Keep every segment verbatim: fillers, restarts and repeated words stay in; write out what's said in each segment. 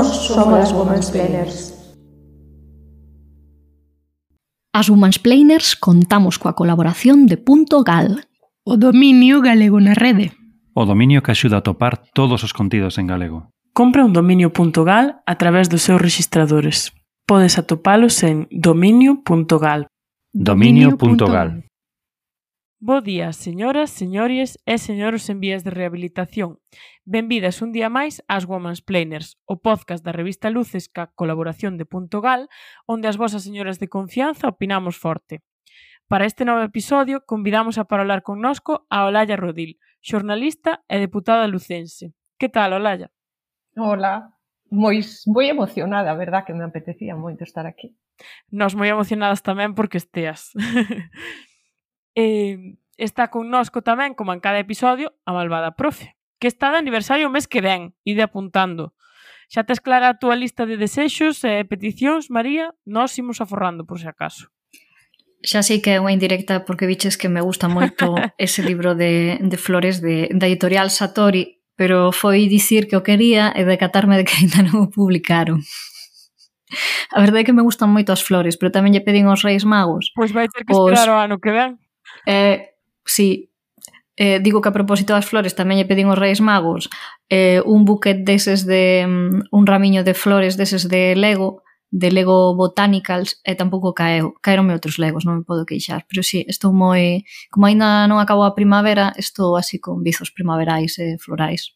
somos as Womansplainers. As Womansplainers contamos coa colaboración de Punto Gal, o dominio galego na rede. O dominio que axuda a topar todos os contidos en galego. Compra un dominio punto gal a través dos seus rexistradores. Podes atopalos en dominio punto gal. Dominio punto gal. Bo día, señoras, señores e señores en vías de rehabilitación. Benvidas un día máis ás Womansplainers, o podcast da revista Luces ca colaboración de Punto Gal, onde as vosas señoras de confianza opinamos forte. Para este novo episodio, convidamos a parolar connosco a Olalla Rodil, xornalista e deputada lucense. Que tal, Olalla? Hola, moi, moi emocionada, a verdad, que me apetecía moito estar aquí. Nos moi emocionadas tamén porque esteas. eh, está connosco tamén, como en cada episodio, a malvada profe, que está de aniversario o mes que ven, ide apuntando. Xa tes clara a túa lista de desexos e peticións, María? Nós imos aforrando, por se acaso. Xa sei que é unha indirecta porque biches que me gusta moito ese libro de, de flores de, da editorial Satori, pero foi dicir que o quería e decatarme de que ainda non o publicaron. A verdade é que me gustan moito as flores, pero tamén lle pedín aos Reis Magos. Pois vai ter que esperar os... o ano que ven. Eh, sí, eh, digo que a propósito das flores tamén lle pedín aos Reis Magos eh, un buquet deses de um, un ramiño de flores deses de Lego, de Lego Botanicals, e tampouco caeu. Caeronme outros Legos, non me podo queixar, pero sí, estou moi... Como aínda non acabou a primavera, estou así con vizos primaverais e florais.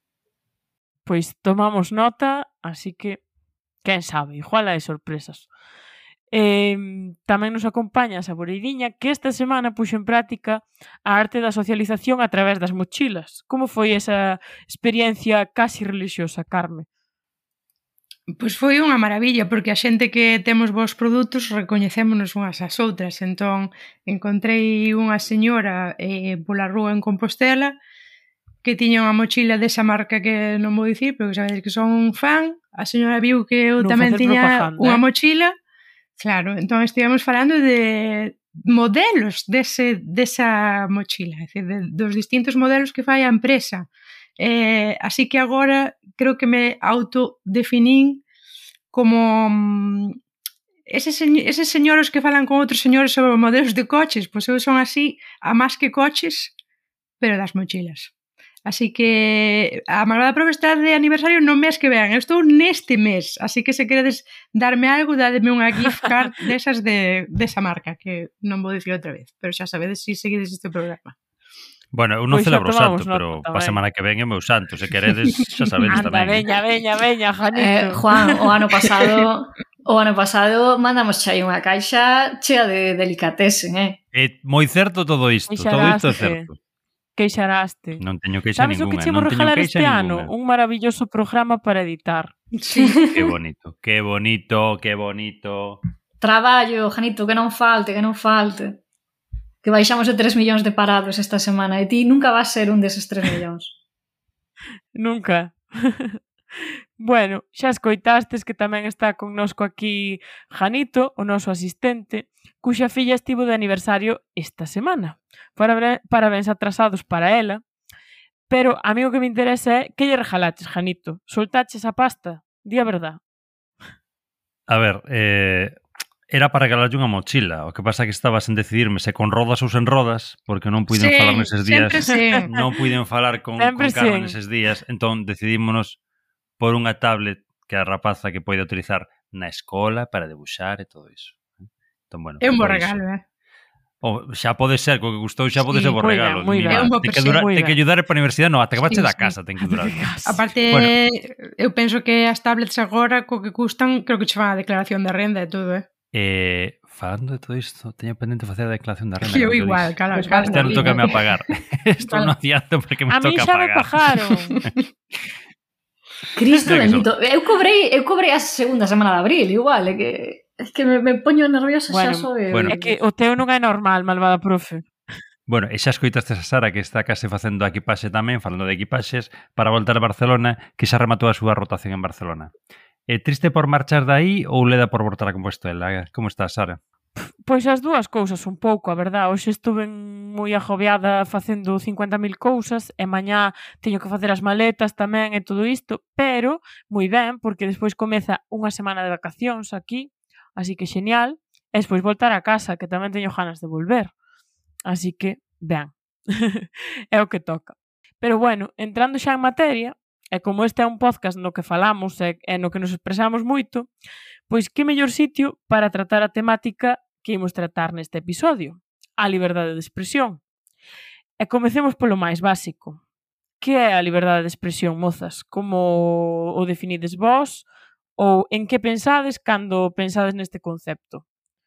Pois tomamos nota, así que quen sabe, igual hai sorpresas. Eh, tamén nos acompaña a Saboreiriña, que esta semana puxo en práctica a arte da socialización a través das mochilas. Como foi esa experiencia casi religiosa, Carme? Pois foi unha maravilla, porque a xente que temos vos produtos recoñecémonos unhas ás outras. Entón, encontrei unha señora eh, pola rúa en Compostela que tiña unha mochila desa marca que non vou dicir, pero que sabedes que son un fan. A señora viu que eu non tamén tiña unha eh? mochila. Claro, entón estivemos falando de modelos dese, desa mochila, é dicir, de, dos distintos modelos que fai a empresa. Eh, así que agora creo que me autodefinín como um, eses, señ eses señores que falan con outros señores sobre modelos de coches, pois eu son así, a máis que coches, pero das mochilas. Así que a malvada profe está de aniversario no mes que ven. Eu estou neste mes, así que se queredes darme algo, dádeme unha gift card desas de, desa marca, que non vou dicir outra vez, pero xa sabedes se si seguides este programa. Bueno, eu non pues celebro o santo, pero pa semana que ven é meu santo, se queredes, xa sabedes Anda, tamén. veña, veña, veña, Janito. Eh, Juan, o ano pasado, o ano pasado mandamos xa aí unha caixa chea de delicatesen, eh? É moi certo todo isto, todo isto é certo. Queixaraste. Non teño queixa Sabes ninguna. Sabes o que chimo regalar este ano? Un maravilloso programa para editar. Sí. Que bonito, que bonito, que bonito. Traballo, Janito, que non falte, que non falte. Que baixamos de tres millóns de parados esta semana e ti nunca vas ser un deses tres millóns. Nunca. Bueno, xa escoitastes que tamén está connosco aquí Janito, o noso asistente, cuxa filla estivo de aniversario esta semana. Parabéns atrasados para ela. Pero a mí o que me interesa é que lle regalaches, Janito. Soltaches a pasta? Di a verdad. A ver, eh, era para regalarlle unha mochila. O que pasa é que estaba sen decidirme se con rodas ou sen rodas, porque non puiden sí, falar neses días. Sí. Non puiden falar con, con Carmen sí. neses días. Entón decidímonos por unha tablet que a rapaza que pode utilizar na escola para debuxar e todo iso. Entón, bueno, é un bo regalo, eh? O, xa pode ser, co que gustou xa pode sí, ser bo regalo. Moi ben, moi ten que, dura, ten que ayudar para a universidade, non, ata que bache sí, da casa, sí. ten que durar. Aparte, bueno. eu penso que as tablets agora, co que custan, creo que che fan a declaración de renda e todo, eh? Eh, falando de todo isto, teño pendente facer a declaración de renda. Eu igual, claro. Claro, isto non toca me a pagar. Isto non adianto porque me a toca pagar. A mí xa me pagaron. Cristo bendito. Eu cobrei, eu cobrei a segunda semana de abril, igual, é que é que me, me poño nerviosa bueno, xa sobre... Bueno. É que o teu non é normal, malvada profe. Bueno, e xa escoitaste a Sara que está case facendo a equipaxe tamén, falando de equipaxes, para voltar a Barcelona, que xa rematou a súa rotación en Barcelona. É triste por marchar daí ou leda por voltar a Compostela? Como estás, Sara? Pois as dúas cousas un pouco, a verdad. Hoxe estuve en moi agobiada facendo cincuenta mil cousas e mañá teño que facer as maletas tamén e todo isto, pero moi ben, porque despois comeza unha semana de vacacións aquí, así que xenial, e despois voltar a casa, que tamén teño ganas de volver. Así que, ben, é o que toca. Pero bueno, entrando xa en materia, e como este é un podcast no que falamos e, e no que nos expresamos moito, pois que mellor sitio para tratar a temática que imos tratar neste episodio, a liberdade de expresión. E comecemos polo máis básico. Que é a liberdade de expresión, mozas? Como o definides vós? Ou en que pensades cando pensades neste concepto?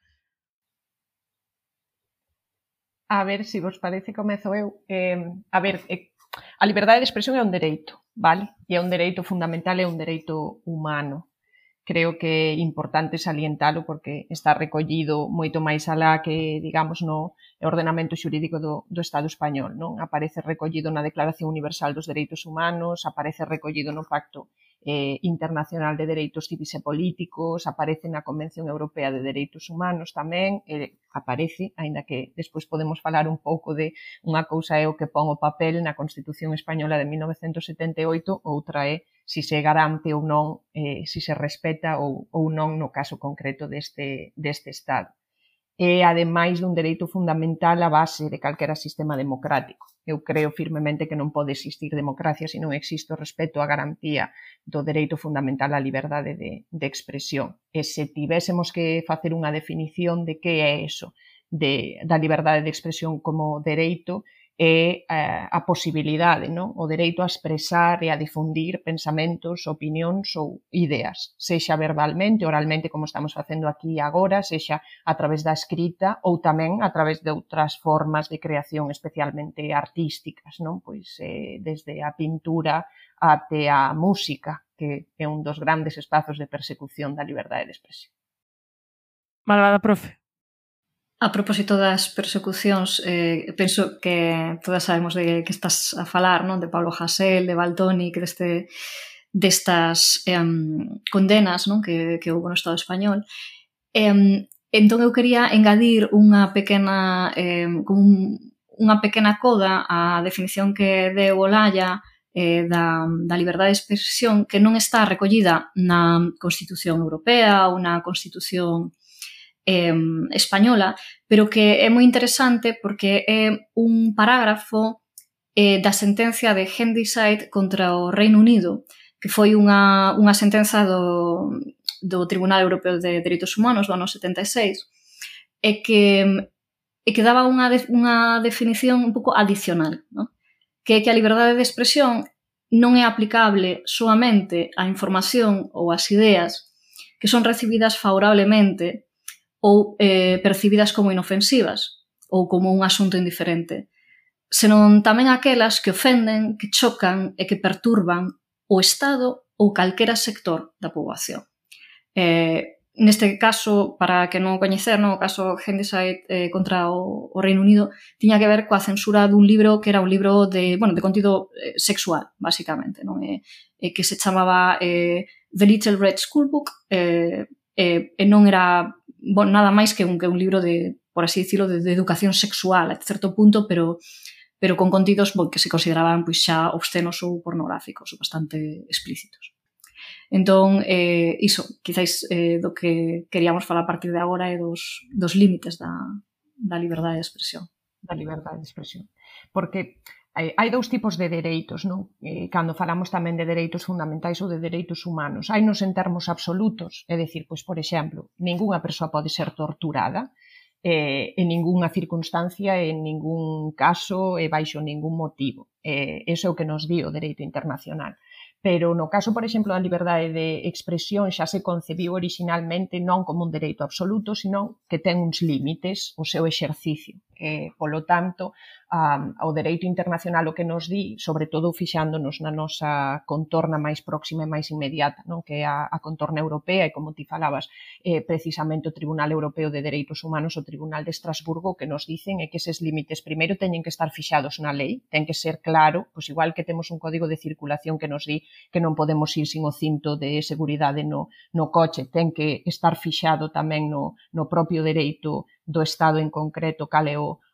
A ver, se vos parece, comezo eu. Eh, a ver, eh, a liberdade de expresión é un dereito, vale? E é un dereito fundamental, é un dereito humano. Creo que é importante salientalo porque está recollido moito máis alá que, digamos, no ordenamento xurídico do, do Estado español, non? Aparece recollido na Declaración Universal dos Dereitos Humanos, aparece recollido no Pacto eh, Internacional de Dereitos Civis e Políticos, aparece na Convención Europea de Dereitos Humanos tamén, eh, aparece, aínda que despois podemos falar un pouco de unha cousa é o que pon o papel na Constitución Española de mil novecentos setenta e oito, outra é si se garante ou non, eh, si se respeta ou, ou non no caso concreto deste, deste Estado. E, ademais dun dereito fundamental a base de calquera sistema democrático. Eu creo firmemente que non pode existir democracia se non existe o respeto á garantía do dereito fundamental á liberdade de, de expresión. E se tivésemos que facer unha definición de que é eso, de, da liberdade de expresión como dereito, é eh, a posibilidade, non? O dereito a expresar e a difundir pensamentos, opinións ou ideas, sexa verbalmente, oralmente, como estamos facendo aquí agora, sexa a través da escrita ou tamén a través de outras formas de creación especialmente artísticas, non? Pois eh, desde a pintura até a música, que é un dos grandes espazos de persecución da liberdade de expresión. Malvada profe. A propósito das persecucións, eh, penso que todas sabemos de que estás a falar, non? De Pablo Hasél, de Valtonyc, deste, destas eh, condenas, non? Que, que houve no Estado español. Eh, entón eu quería engadir unha pequena, eh, un, unha pequena coda á definición que deu Olaya eh, da, da liberdade de expresión, que non está recollida na Constitución Europea ou na Constitución Eh, española, pero que é moi interesante porque é un parágrafo eh, da sentencia de Handyside contra o Reino Unido, que foi unha, unha sentenza do, do Tribunal Europeo de Dereitos Humanos do ano setenta e seis, e que, e que daba unha, de, unha definición un pouco adicional, ¿no? Que é que a liberdade de expresión non é aplicable soamente á información ou ás ideas que son recibidas favorablemente ou eh, percibidas como inofensivas ou como un asunto indiferente, senón tamén aquelas que ofenden, que chocan e que perturban o Estado ou calquera sector da poboación. Eh, neste caso, para que non coñecer, no, o caso Handyside eh, contra o, o Reino Unido, tiña que ver coa censura dun libro que era un libro de, bueno, de contido eh, sexual, basicamente, non? E, e que se chamaba eh, The Little Red Schoolbook, eh, e, e non era bon, nada máis que un, que un libro de, por así dicilo, de, de educación sexual a certo punto, pero, pero con contidos bon, que se consideraban pois, xa obscenos ou pornográficos ou bastante explícitos. Entón, eh, iso, quizáis eh, do que queríamos falar a partir de agora é dos, dos límites da, da liberdade de expresión. Da liberdade de expresión. Porque hai, hai dous tipos de dereitos, non? Eh, cando falamos tamén de dereitos fundamentais ou de dereitos humanos, hai nos en termos absolutos, é dicir, pois, por exemplo, ningunha persoa pode ser torturada eh, en ningunha circunstancia, en ningún caso e baixo ningún motivo. Eh, eso é o que nos di o dereito internacional. Pero no caso, por exemplo, da liberdade de expresión xa se concebiu originalmente non como un dereito absoluto, sino que ten uns límites o seu exercicio. Eh, polo tanto, um, o dereito internacional o que nos di, sobre todo fixándonos na nosa contorna máis próxima e máis inmediata, non? Que é a, a contorna europea, e como ti falabas, eh, precisamente o Tribunal Europeo de Dereitos Humanos, o Tribunal de Estrasburgo, que nos dicen é que eses límites primeiro teñen que estar fixados na lei, ten que ser claro, pois igual que temos un código de circulación que nos di que non podemos ir sin o cinto de seguridade no, no coche, ten que estar fixado tamén no, no propio dereito do Estado en concreto cal é o,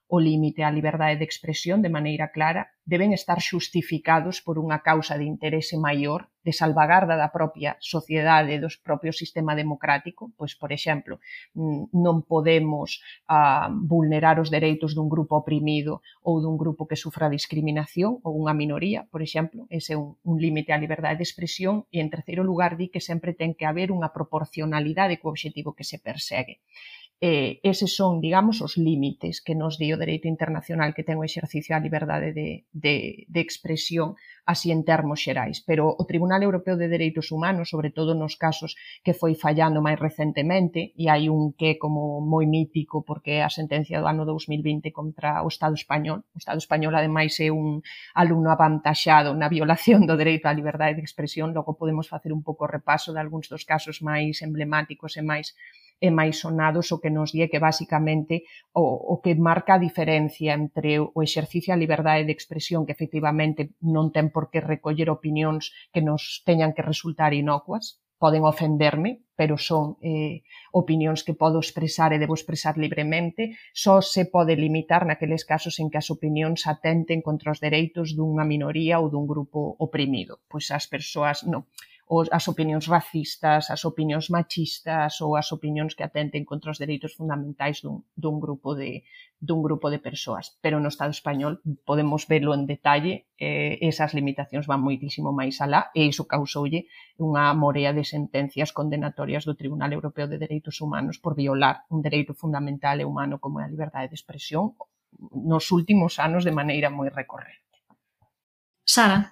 o límite á liberdade de expresión de maneira clara, deben estar xustificados por unha causa de interese maior de salvagarda da propia sociedade e do propio sistema democrático, pois, por exemplo, non podemos uh, vulnerar os dereitos dun grupo oprimido ou dun grupo que sufra discriminación ou unha minoría, por exemplo, ese é un, un límite á liberdade de expresión, e en terceiro lugar di que sempre ten que haber unha proporcionalidade co obxectivo que se persegue. Eh, eses son, digamos, os límites que nos di o dereito internacional que ten o exercicio á liberdade de, de, de expresión, así en termos xerais. Pero o Tribunal Europeo de Dereitos Humanos, sobre todo nos casos que foi fallando máis recentemente, e hai un que como moi mítico porque é a sentencia do ano dous mil vinte contra o Estado español. O Estado español, ademais, é un alumno avantaxado na violación do dereito á liberdade de expresión. Logo podemos facer un pouco repaso de algúns dos casos máis emblemáticos e máis e máis sonados, o que nos di que basicamente o, o que marca a diferencia entre o exercicio á liberdade de expresión, que efectivamente non ten por que recoller opinións que nos teñan que resultar inocuas, poden ofenderme, pero son eh, opinións que podo expresar e debo expresar libremente, só se pode limitar naqueles casos en que as opinións atenten contra os dereitos dunha minoría ou dun grupo oprimido. Pois as persoas non. As opinións racistas, as opinións machistas ou as opinións que atenten contra os dereitos fundamentais dun, dun, grupo, de, dun grupo de persoas. Pero no Estado español podemos verlo en detalle, eh, esas limitacións van moitísimo máis alá, e iso causoulle unha morea de sentencias condenatorias do Tribunal Europeo de Dereitos Humanos por violar un dereito fundamental e humano como é a liberdade de expresión nos últimos anos de maneira moi recorrente. Sara?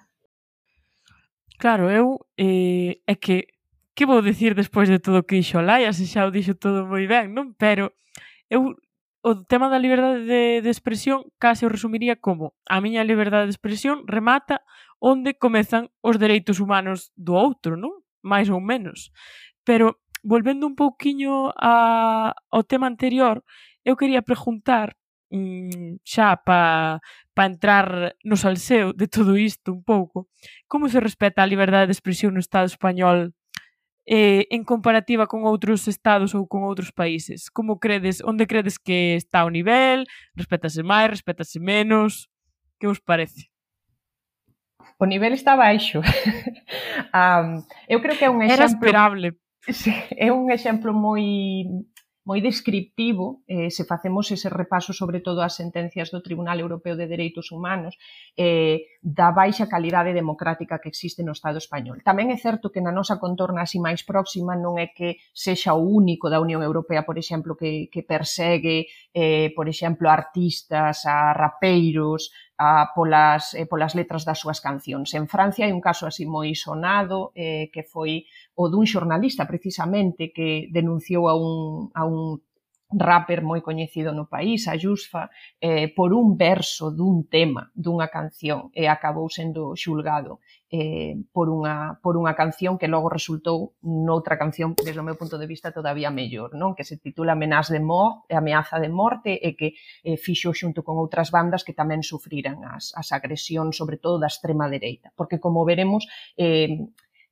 Claro, eu eh, é que que vou dicir despois de todo o que dixo Laia, se xa o dixo todo moi ben, non? Pero eu o tema da liberdade de, de expresión case o resumiría como a miña liberdade de expresión remata onde comezan os dereitos humanos do outro, non? Mais ou menos. Pero volvendo un pouquiño a, ao tema anterior, eu quería preguntar xa para pa entrar no salseo de todo isto un pouco, como se respeta a liberdade de expresión no Estado español eh, en comparativa con outros estados ou con outros países? Como credes, onde credes que está o nivel? Respétase máis, respétase menos? Que vos parece? O nivel está baixo. um, eu creo que é un exemplo... Era esperable. Sí, é un exemplo moi... moi descriptivo, eh, se facemos ese repaso sobre todo ás sentencias do Tribunal Europeo de Dereitos Humanos, eh, da baixa calidade democrática que existe no Estado español. Tamén é certo que na nosa contorna así máis próxima non é que sexa o único da Unión Europea, por exemplo, que, que persegue, eh, por exemplo, a artistas, a rapeiros, a, polas, eh, polas letras das súas cancións. En Francia hai un caso así moi sonado, eh, que foi o dun xornalista, precisamente, que denunciou a un, a un rapper moi coñecido no país, a Yusfa, eh, por un verso dun tema, dunha canción, e acabou sendo xulgado eh, por, unha, por unha canción que logo resultou noutra canción, desde o meu punto de vista, todavía mellor, non? Que se titula Menace de Mort, Ameaza de Morte, e que eh, fixo xunto con outras bandas que tamén sufriran as, as agresións, sobre todo da extrema dereita. Porque, como veremos, eh,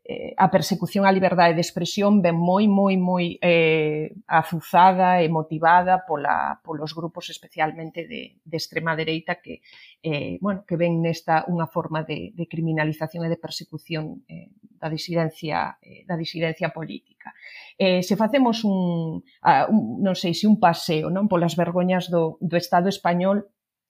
a persecución á liberdade de expresión ven moi, moi, moi eh, azuzada e motivada pola, polos grupos especialmente de, de extrema dereita que, eh, bueno, que ven nesta unha forma de, de criminalización e de persecución eh, da disidencia, eh, da disidencia política. Eh, se facemos un, uh, un, non sei, se un paseo, non, polas vergoñas do, do Estado español,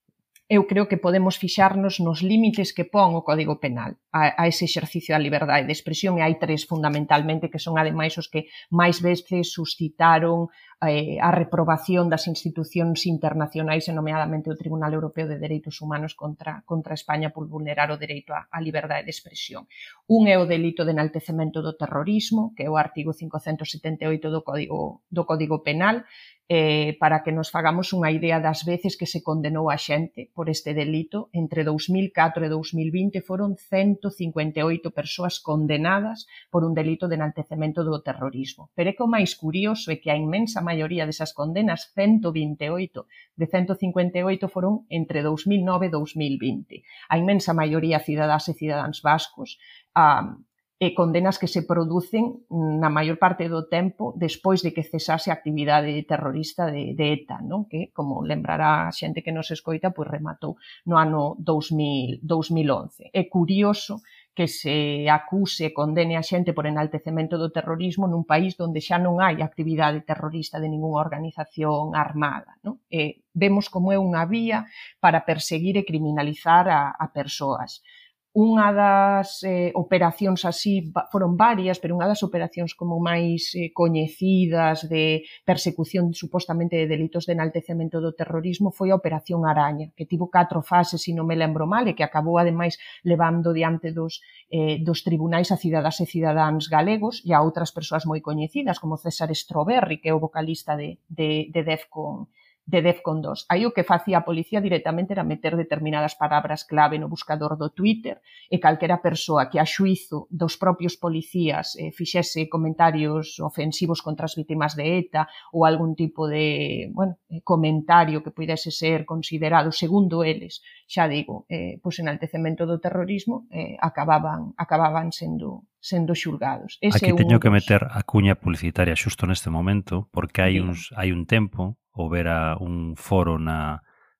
eu creo que podemos fixarnos nos límites que pon o Código Penal a, a ese exercicio da liberdade de expresión, e hai tres fundamentalmente que son ademais os que máis veces suscitaron eh, a reprobación das institucións internacionais, e nomeadamente o Tribunal Europeo de Dereitos Humanos contra, contra España por vulnerar o dereito á, á liberdade de expresión. Un é o delito de enaltecemento do terrorismo, que é o artigo quinhentos setenta e oito do Código, do Código Penal, eh, para que nos fagamos unha idea das veces que se condenou a xente por este delito. Entre dous mil catro e dous mil vinte foron ciento cincuenta e oito persoas condenadas por un delito de enaltecemento do terrorismo. Pero é que o máis curioso é que a inmensa maioría desas condenas, ciento vinte e oito de ciento cincuenta e oito, foron entre dous mil nove e dous mil vinte. A inmensa maioría cidadás e cidadáns vascos, a e condenas que se producen na maior parte do tempo despois de que cesase a actividade terrorista de, de ETA, non? Que, como lembrará a xente que nos escoita, pois rematou no ano dous mil once. É curioso que se acuse e condene a xente por enaltecemento do terrorismo nun país onde xa non hai actividade terrorista de ningunha organización armada, non? E vemos como é unha vía para perseguir e criminalizar a, a persoas. Unha das eh, operacións así, foron varias, pero unha das operacións como máis eh, coñecidas de persecución supostamente de delitos de enaltecemento do terrorismo foi a Operación Araña, que tivo catro fases, se non me lembro mal, e que acabou ademais levando diante dos, eh, dos tribunais a cidadás e cidadáns galegos e a outras persoas moi coñecidas, como César Stroberri, que é o vocalista de, de, de Defcon de Defcon dos. Aí o que facía a policía directamente era meter determinadas palabras clave no buscador do Twitter e calquera persoa que a xuizo dos propios policías eh, fixese comentarios ofensivos contra as vítimas de ETA ou algún tipo de bueno, comentario que pudese ser considerado, segundo eles, xa digo, eh, pois enaltecemento do terrorismo, eh, acababan, acababan sendo sendo xulgados. Ese Aquí teño que meter a cuña publicitaria xusto neste momento, porque hai, uns, hai un tempo houbera un foro na,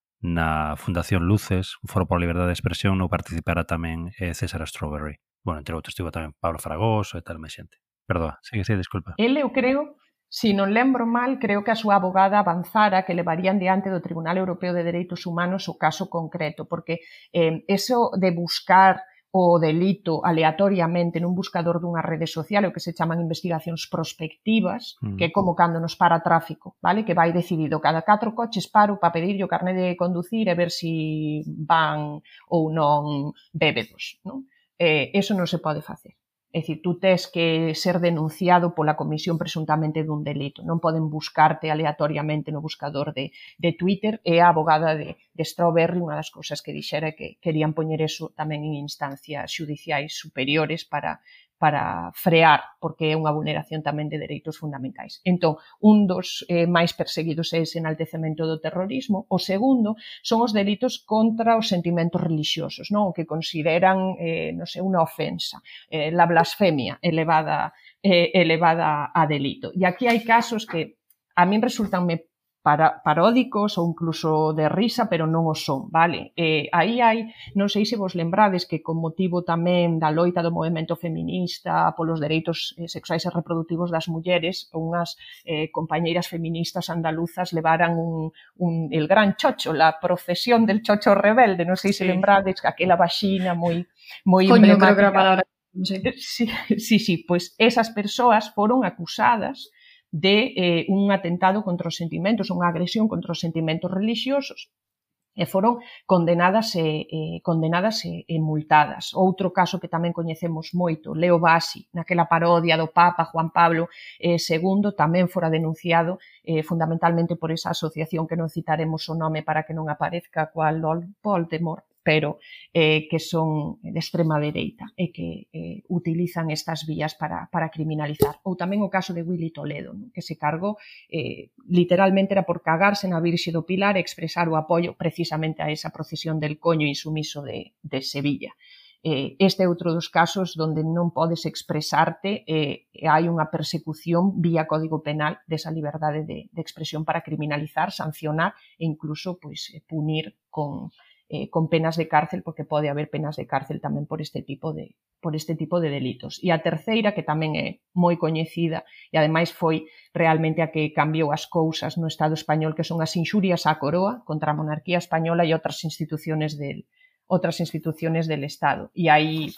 na Fundación Luces, un foro por a liberdade de expresión, no participara tamén eh, César Strawberry. Bueno, entre outros, estivo tamén Pablo Fragoso e tal, máis xente. Perdoa, sigue, sigue, disculpa. Ele, eu creo, se non lembro mal, creo que a súa abogada avanzara que levarían diante do Tribunal Europeo de Dereitos Humanos o caso concreto, porque eh, eso de buscar o delito aleatoriamente nun buscador dunha rede social, o que se chaman investigacións prospectivas, mm. que é como cando nos para tráfico, vale? Que vai decidido cada catro coches paro para pedirlle o carné de conducir e ver se si van ou non bébedos, non? Eh, eso non se pode facer. É dicir, tú tes que ser denunciado pola comisión presuntamente dun delito. Non poden buscarte aleatoriamente no buscador de, de Twitter, e a abogada de, de Strawberry unha das cousas que dixera que querían poñer eso tamén en instancias xudiciais superiores para, para frear, porque é unha vulneración tamén de dereitos fundamentais. Entón, un dos eh, máis perseguidos é ese enaltecemento do terrorismo. O segundo son os delitos contra os sentimentos religiosos, non? O que consideran, eh, non sei, unha ofensa, eh, la blasfemia elevada, eh, elevada a delito. E aquí hai casos que a min resultanme para, paródicos ou incluso de risa, pero non o son, vale? Eh, aí hai, non sei se vos lembrades que con motivo tamén da loita do movemento feminista polos dereitos eh, sexuais e reproductivos das mulleres, unhas eh, compañeiras feministas andaluzas levaran un, un, el gran chocho, la procesión del chocho rebelde, non sei se sí. lembrades que aquela vaxina moi, moi Coño, emblemática. creo que era a palabra. Sí. Sí, sí, sí, pois esas persoas foron acusadas de eh, un atentado contra os sentimentos, unha agresión contra os sentimentos religiosos, e foron condenadas e, eh, condenadas e, e multadas. Outro caso que tamén coñecemos moito, Leo Bassi, naquela parodia do Papa Juan Pablo eh, segundo, tamén fora denunciado eh, fundamentalmente por esa asociación que non citaremos o nome para que non aparezca cual Voldemort, pero eh, que son de extrema dereita e que eh, utilizan estas vías para, para criminalizar. Ou tamén o caso de Willy Toledo, ¿no? Que se cargou, eh, literalmente era por cagarse na Virxe do Pilar e expresar o apoio precisamente a esa procesión del coño insumiso de, de Sevilla. Eh, este é outro dos casos onde non podes expresarte e eh, hai unha persecución vía Código Penal desa liberdade de, de expresión para criminalizar, sancionar e incluso pois, punir con... Eh, con penas de cárcel, porque pode haber penas de cárcel tamén por este tipo de por este tipo de delitos. E a terceira, que tamén é moi coñecida e ademais foi realmente a que cambiou as cousas no Estado español, que son as inxurias á coroa contra a monarquía española e outras instituciones del outras instituciones del Estado. E aí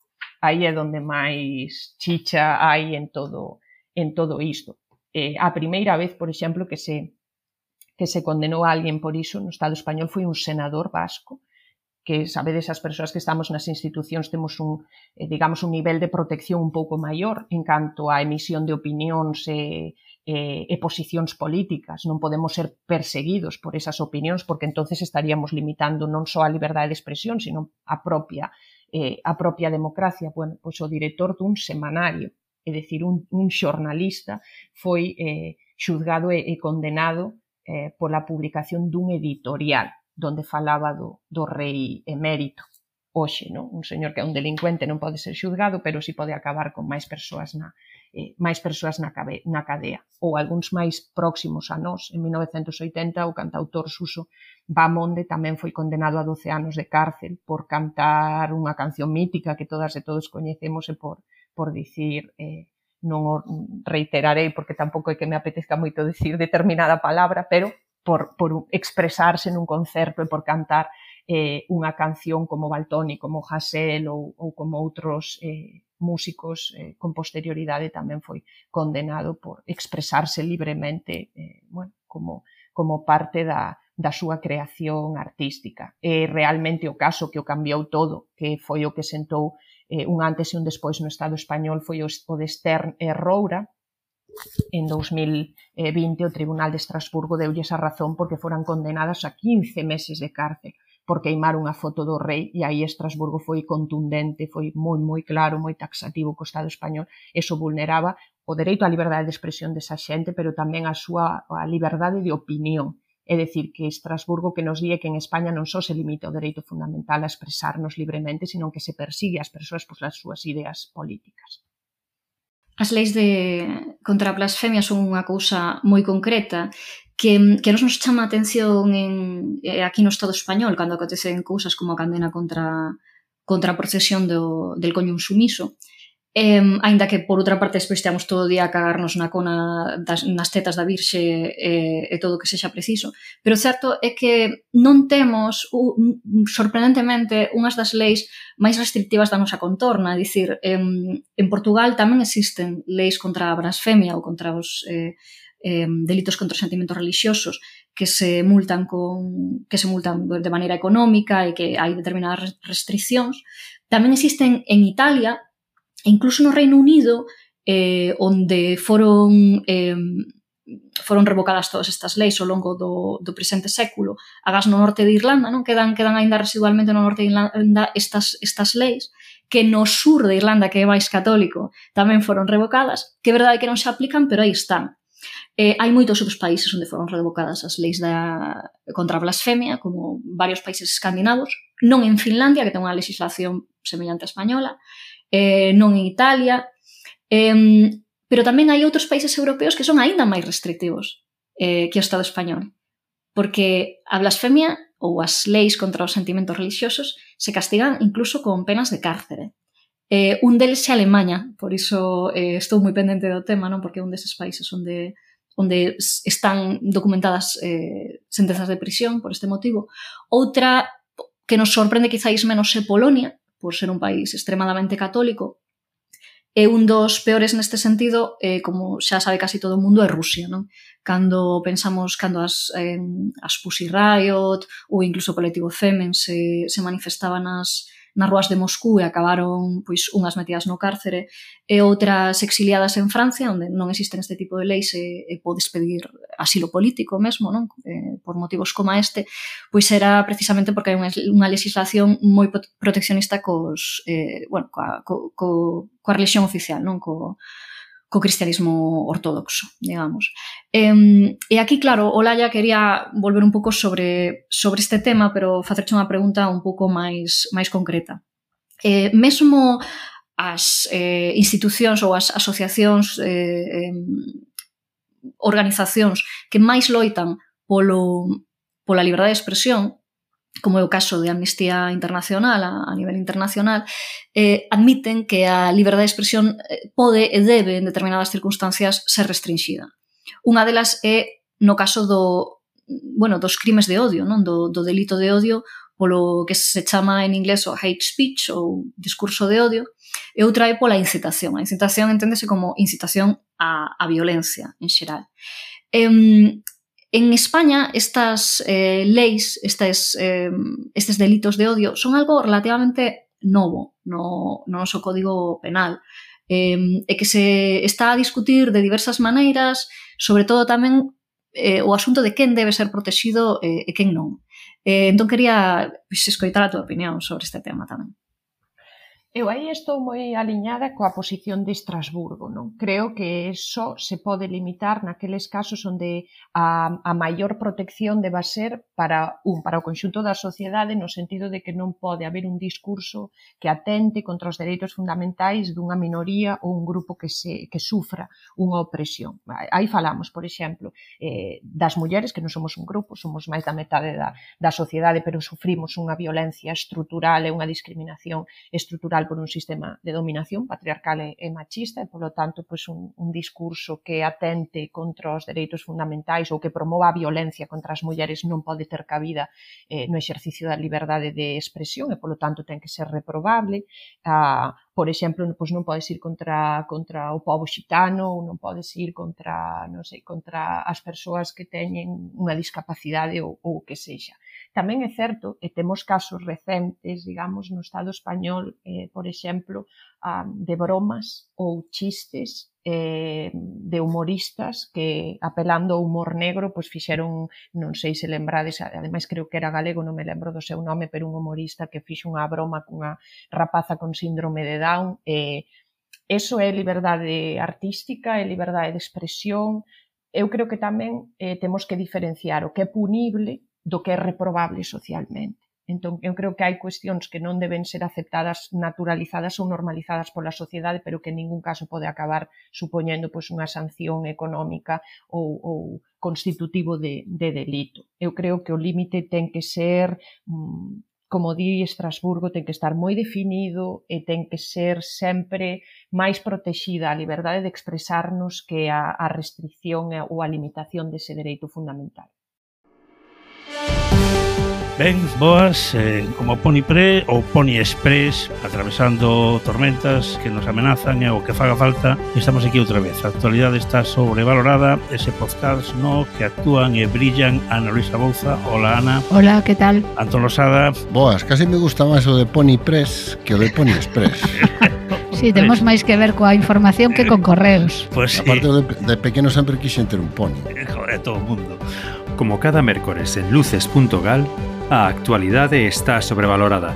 aí é onde máis chicha hai en todo en todo isto. Eh, a primeira vez, por exemplo, que se que se condenou a alguén por iso no Estado español foi un senador vasco, que sabedes, as persoas que estamos nas institucións temos un, eh, digamos, un nivel de protección un pouco maior en canto á emisión de opinións e, e, e posicións políticas. Non podemos ser perseguidos por esas opinións, porque entonces estaríamos limitando non só a liberdade de expresión, sino a propia, eh, a propia democracia. Bueno, pois o director dun semanario, é dicir, un, un xornalista, foi eh, xuzgado e, e condenado Eh, pola publicación dun editorial donde falaba do, do rei emérito. hoxe, non? Un señor que é un delincuente non pode ser xulgado, pero si pode acabar con máis persoas na, eh, máis persoas na, cabe, na cadea. Ou algúns máis próximos a nós. En mil novecentos oitenta, o cantautor Suso Bamonde tamén foi condenado a doce anos de cárcel por cantar unha canción mítica que todas e todos coñecemos e por, por dicir, eh, non o reiterarei porque tampouco é que me apetezca moito dicir determinada palabra, pero por, por expresarse nun concerto e por cantar eh, unha canción como Valtoni, como Hasél ou, ou como outros eh, músicos eh, con posterioridade tamén foi condenado por expresarse libremente eh, bueno, como, como parte da, da súa creación artística. E realmente o caso que o cambiou todo, que foi o que sentou eh, un antes e un despois no Estado español, foi o, o de Stern e Roura. En dous mil vinte o Tribunal de Estrasburgo deulles a razón porque foran condenadas a quince meses de cárcel por queimar unha foto do rei, e aí Estrasburgo foi contundente, foi moi, moi claro, moi taxativo co Estado español. Eso vulneraba o dereito á liberdade de expresión desa xente, pero tamén a súa a liberdade de opinión. É dicir, que Estrasburgo que nos die que en España non só se limita o dereito fundamental a expresarnos libremente, sino que se persigue as persoas por as súas ideas políticas. As leis de contra a blasfemia son unha cousa moi concreta que, que nos nos chama a atención en, aquí no Estado español cando acontecen cousas como a condena contra, contra a procesión do, del coño insumiso. Eh, aínda que, por outra parte, despois teamos todo o día a cagarnos na cona das, nas tetas da Virxe e, e todo o que sexa preciso. Pero o certo é que non temos, uh, sorprendentemente, unhas das leis máis restrictivas da nosa contorna. É dicir, en, en Portugal tamén existen leis contra a blasfemia ou contra os eh, eh, delitos contra os sentimentos religiosos que se multan con que se multan de maneira económica e que hai determinadas restriccións. Tamén existen en Italia, incluso no Reino Unido, eh, onde foron eh, foron revocadas todas estas leis ao longo do, do presente século. Agás no norte de Irlanda, non quedan quedan aínda residualmente no norte de Irlanda estas, estas leis, que no sur de Irlanda, que é máis católico, tamén foron revocadas, que é verdade que non se aplican, pero aí están. Eh, hai moitos outros países onde foron revocadas as leis da, contra a blasfemia, como varios países escandinavos, non en Finlandia, que ten unha legislación semellante a española, Eh, non en Italia, eh, pero tamén hai outros países europeos que son aínda máis restrictivos eh, que o Estado español, porque a blasfemia ou as leis contra os sentimentos religiosos se castigan incluso con penas de cárcere. Eh, un deles é Alemanha, por iso eh, estou moi pendente do tema, non? Porque é un deses países onde, onde están documentadas eh, sentenzas de prisión por este motivo. Outra que nos sorprende quizáis menos é Polonia, por ser un país extremadamente católico, e un dos peores neste sentido, eh, como xa sabe casi todo o mundo, é Rusia, non? Cando pensamos, cando as, eh, as Pussy Riot ou incluso o colectivo Femen se, se manifestaban nas, nas ruas de Moscú e acabaron pois unhas metidas no cárcere e outras exiliadas en Francia, onde non existen este tipo de leis e, e podes pedir asilo político mesmo, non? Eh, por motivos como este, pois era precisamente porque hai unha, unha legislación moi proteccionista cos, eh, bueno, coa, co, co, coa religión oficial, non? Co, co cristianismo ortodoxo, digamos. Eh, e aquí, claro, Olaya quería volver un pouco sobre, sobre este tema, pero facerche unha pregunta un pouco máis, máis concreta. Eh, mesmo as eh, institucións ou as asociacións, eh, eh, organizacións que máis loitan polo, pola liberdade de expresión, como é o caso de Amnistía Internacional a, a nivel internacional, eh, admiten que a liberdade de expresión pode e debe, en determinadas circunstancias, ser restringida. Unha delas é no caso do, bueno, dos crimes de odio, non? Do, do delito de odio polo que se chama en inglés o hate speech ou discurso de odio, e outra é pola incitación. A incitación enténdese como incitación a, a violencia en xeral. Eh, En España, estas eh, leis, estes, eh, estes delitos de odio, son algo relativamente novo no, no noso Código Penal, eh, e que se está a discutir de diversas maneiras, sobre todo tamén eh, o asunto de quen debe ser protegido eh, e quen non. Eh, entón, quería pues, escoitar a tua opinión sobre este tema tamén. Eu aí estou moi aliñada coa posición de Estrasburgo, non? Creo que só se pode limitar naqueles casos onde a, a maior protección deba ser para un para o conxunto da sociedade, no sentido de que non pode haber un discurso que atente contra os dereitos fundamentais dunha minoría ou un grupo que se que sufra unha opresión. Aí falamos, por exemplo, eh, das mulleres, que non somos un grupo, somos máis da metade da, da sociedade, pero sufrimos unha violencia estrutural e unha discriminación estrutural por un sistema de dominación patriarcal e, e machista, e, polo tanto, pois un, un discurso que atente contra os dereitos fundamentais ou que promova a violencia contra as mulleres non pode ter cabida eh, no exercicio da liberdade de expresión e, polo tanto, ten que ser reprobable. Ah, por exemplo, pois non podes ir contra, contra o pobo xitano ou non podes ir contra, non sei, contra as persoas que teñen unha discapacidade ou, ou o que sexa. Tamén é certo, e temos casos recentes, digamos, no Estado español, eh, por exemplo, um, de bromas ou chistes eh, de humoristas que, apelando ao humor negro, pois fixeron, non sei se lembrades, ademais creo que era galego, non me lembro do seu nome, pero un humorista que fixo unha broma cunha rapaza con síndrome de Down. Eh, eso é liberdade artística, é liberdade de expresión. Eu creo que tamén eh, temos que diferenciar o que é punible do que é reprobable socialmente. Entón, eu creo que hai cuestións que non deben ser aceptadas, naturalizadas ou normalizadas pola sociedade, pero que en ningún caso pode acabar supoñendo pois, unha sanción económica ou, ou constitutivo de, de delito. Eu creo que o límite ten que ser, como di Estrasburgo, ten que estar moi definido e ten que ser sempre máis protexida a liberdade de expresarnos que a, a restricción ou a limitación dese dereito fundamental. Ben, boas, eh, como Pony Pre ou Pony Express, atravesando tormentas que nos amenazan e o que faga falta, estamos aquí outra vez. A actualidade está sobrevalorada, ese podcast no que actúan e brillan Ana Luisa Bouza. Hola, Ana. Hola, que tal? Antón Losada. Boas, casi me gusta máis o de Pony Press que o de Pony Express. Sí, temos máis que ver coa información que con correos. Pues sí. Aparte de, de pequeno sempre quixen ter un pony. Joder, todo o mundo. Como cada mércores en luces punto gal, a actualidade está sobrevalorada.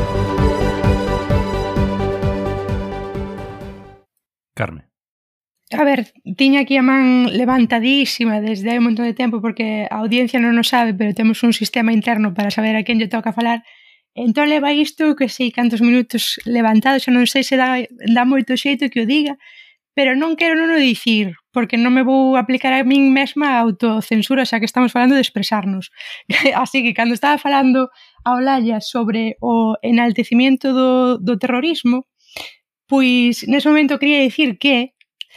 Carme. A ver, tiña aquí a man levantadísima desde hai un montón de tempo porque a audiencia non o sabe, pero temos un sistema interno para saber a quen lle toca falar. Entón leva isto, que sei cantos minutos levantados, xa non sei se dá, dá moito xeito que o diga, pero non quero non o dicir, porque non me vou aplicar a min mesma a autocensura, xa que estamos falando de expresarnos. Así que, cando estaba falando a Olalla sobre o enaltecimiento do, do terrorismo, pois, nese momento quería dicir que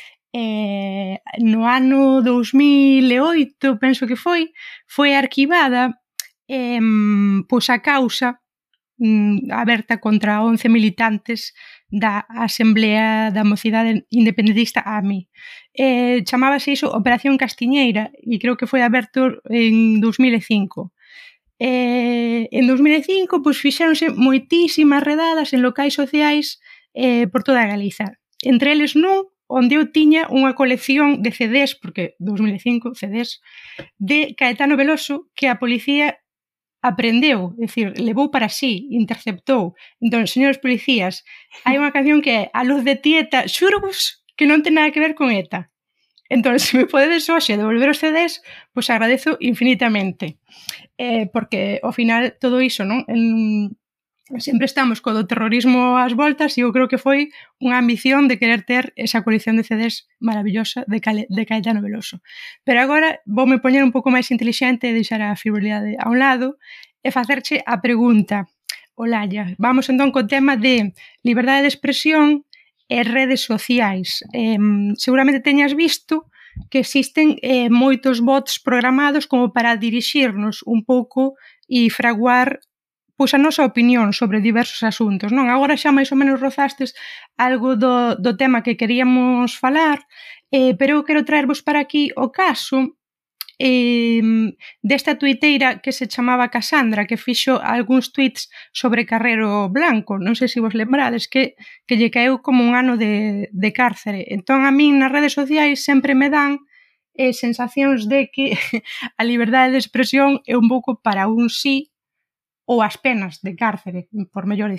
eh, no ano dous mil e oito, penso que foi, foi arquivada eh, pois a causa mm, aberta contra once militantes da Asamblea da Mocidade Independentista A M I. Eh, chamábase iso Operación Castiñeira e creo que foi aberto en dous mil e cinco. Eh, en dous mil e cinco pois, fixéronse moitísimas redadas en locais sociais eh, por toda a Galiza. Entre eles non, onde eu tiña unha colección de C Ds, porque dous mil e cinco, C Ds, de Caetano Veloso que a policía aprendeu, é dicir, levou para sí, interceptou. Entón, señores policías, hai unha canción que é A luz de Tieta, xurvos que non ten nada que ver con ETA. Entón, se me podedes hoxe devolver os C Ds, pois agradezo infinitamente. Eh, porque, ao final, todo iso, non? En, sempre estamos co do terrorismo ás voltas e eu creo que foi unha ambición de querer ter esa colección de C Ds maravillosa de, Cale, de Caetano Veloso. Pero agora voume poñer un pouco máis intelixente e deixar a frivolidade a un lado e facerche a pregunta. Olalla, vamos entón co tema de liberdade de expresión e redes sociais. Eh, seguramente teñas visto que existen eh, moitos bots programados como para dirixirnos un pouco e fraguar pois a nosa opinión sobre diversos asuntos, non? Agora xa máis ou menos rozastes algo do, do tema que queríamos falar, eh, pero eu quero traervos para aquí o caso eh, desta tuiteira que se chamaba Cassandra, que fixo algúns tweets sobre Carrero Blanco, non sei se vos lembrades, que, que lle caeu como un ano de, de cárcere. Entón a min nas redes sociais sempre me dan eh, sensacións de que a liberdade de expresión é un pouco para un sí ou as penas de cárcere, por mellor dicer,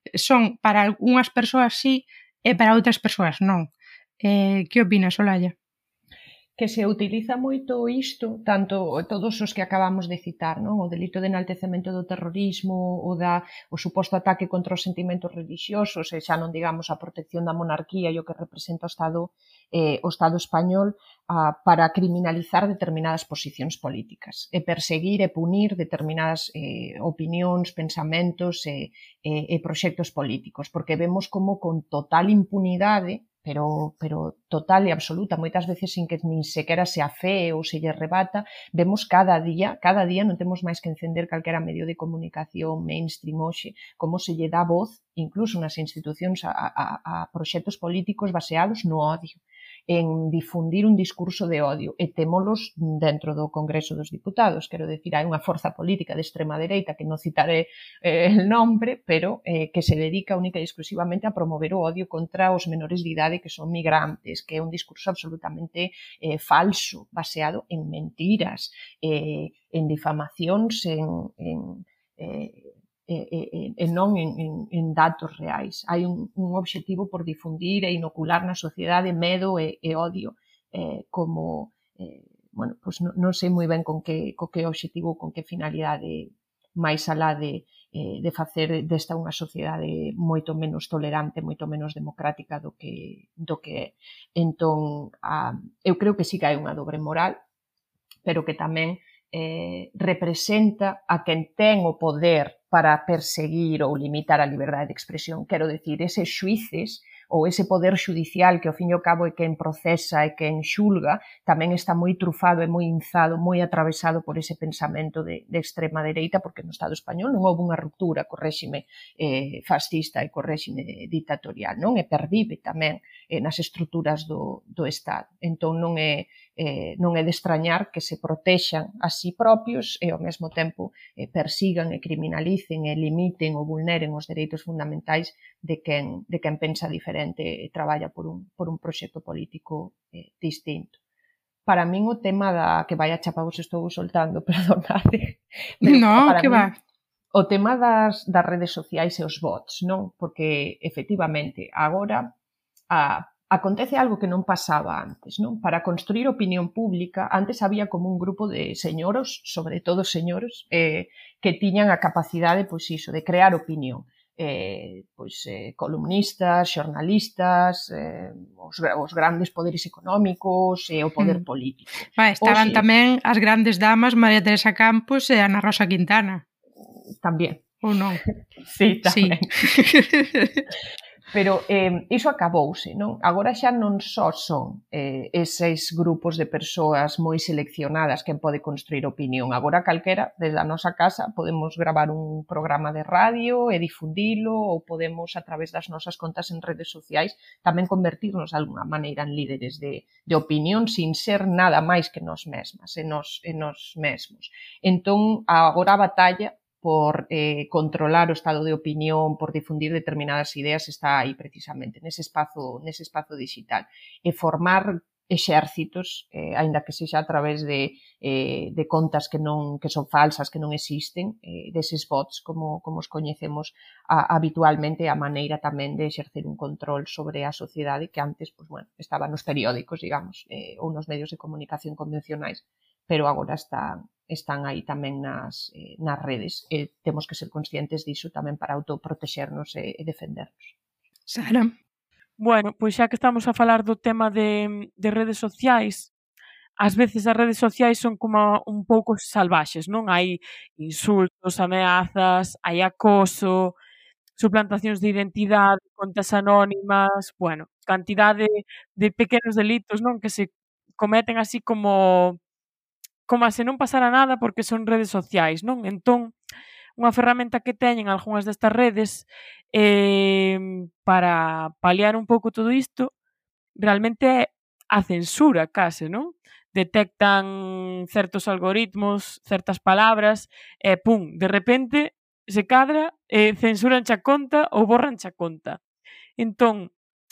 son para algunhas persoas sí e para outras persoas non. Eh, que opinas, Olalla? Que se utiliza moito isto, tanto todos os que acabamos de citar, non? O delito de enaltecemento do terrorismo, o da o suposto ataque contra os sentimentos religiosos, e xa non digamos a protección da monarquía e o que representa o Estado, eh, o Estado español, a, para criminalizar determinadas posicións políticas e perseguir e punir determinadas eh, opinións, pensamentos e, e, e proxectos políticos, porque vemos como con total impunidade, pero, pero total e absoluta, moitas veces sin que nin sequera se afee ou se lle rebata, vemos cada día, cada día non temos máis que encender calquera medio de comunicación mainstream hoxe, como se lle dá voz, incluso nas institucións, a, a, a proxectos políticos baseados no odio, en difundir un discurso de odio, e témolos dentro do Congreso dos Diputados, quero decir, hai unha forza política de extrema dereita, que non citaré eh, el nombre, pero eh, que se dedica única e exclusivamente a promover o odio contra os menores de idade que son migrantes, que é un discurso absolutamente eh, falso, baseado en mentiras, eh, en difamacións, en... en eh, E, e, e non en, en, en datos reais. Hai un, un obxectivo por difundir e inocular na sociedade medo e, e odio eh, como, eh, bueno, pues non, non sei moi ben con que, con que obxectivo, con que finalidade máis alá de, eh, de facer desta unha sociedade moito menos tolerante, moito menos democrática do que, do que é. Entón, a, eu creo que sí que hai unha dobre moral, pero que tamén eh, representa a quen ten o poder para perseguir ou limitar a liberdade de expresión. Quero dicir, eses xuíces ou ese poder xudicial que ao fin e ao cabo é quen procesa e quen xulga, tamén está moi trufado e moi inzado, moi atravesado por ese pensamento de, de extrema dereita, porque no Estado español non houve unha ruptura co réxime eh, fascista e co réxime dictatorial, non? E pervive tamén eh, nas estruturas do, do Estado. Entón non é Eh, non é de extrañar que se protexan a sí propios e ao mesmo tempo eh, persigan e criminalicen e limiten ou vulneren os dereitos fundamentais de quen, de quen pensa diferente e traballa por un, por un proxecto político eh, distinto. Para min o tema da... que vai a chapa vos estou soltando, perdonade. No, que va. O tema das, das redes sociais e os bots, non? Porque, efectivamente, agora a acontece algo que non pasaba antes, non? Para construir opinión pública, antes había como un grupo de señoros, sobre todo señoros, eh, que tiñan a capacidade, pois iso, de crear opinión. Eh, pois eh, columnistas, xornalistas, eh, os, os grandes poderes económicos e eh, o poder mm. político. Va, estaban Oxe, tamén as grandes damas María Teresa Campos e Ana Rosa Quintana. Tamén. Ou non? Sí, tamén. Sí. Pero eh, iso acabouse, non? Agora xa non só son eh, eses grupos de persoas moi seleccionadas quen pode construir opinión. Agora calquera, desde a nosa casa, podemos gravar un programa de radio e difundilo, ou podemos, a través das nosas contas en redes sociais, tamén convertirnos de alguna maneira en líderes de, de opinión sin ser nada máis que nós mesmas, en nos, en nos mesmos. Entón, agora a batalla por eh, controlar o estado de opinión, por difundir determinadas ideas, está aí precisamente, nese espazo, nese espazo digital. E formar exércitos, eh, aínda que sexa a través de, eh, de contas que non que son falsas, que non existen, eh, deses bots, como, como os coñecemos a, habitualmente, a maneira tamén de exercer un control sobre a sociedade que antes, pues, bueno, estaba nos periódicos, digamos, eh, ou nos medios de comunicación convencionais, pero agora están, están aí tamén nas, eh, nas redes. E temos que ser conscientes diso tamén para autoprotexernos e, e defendernos. Sara? Bueno, pois xa que estamos a falar do tema de, de redes sociais, ás veces as redes sociais son como un pouco salvaxes, non? Hai insultos, ameazas, hai acoso, suplantacións de identidade, contas anónimas, bueno, cantidade de pequenos delitos, non? Que se cometen así como como se non pasara nada porque son redes sociais, non? Entón, unha ferramenta que teñen algunhas destas redes eh, para paliar un pouco todo isto realmente é a censura case, non? Detectan certos algoritmos, certas palabras e pum, de repente se cadra e censuran xa conta ou borran xa conta. Entón,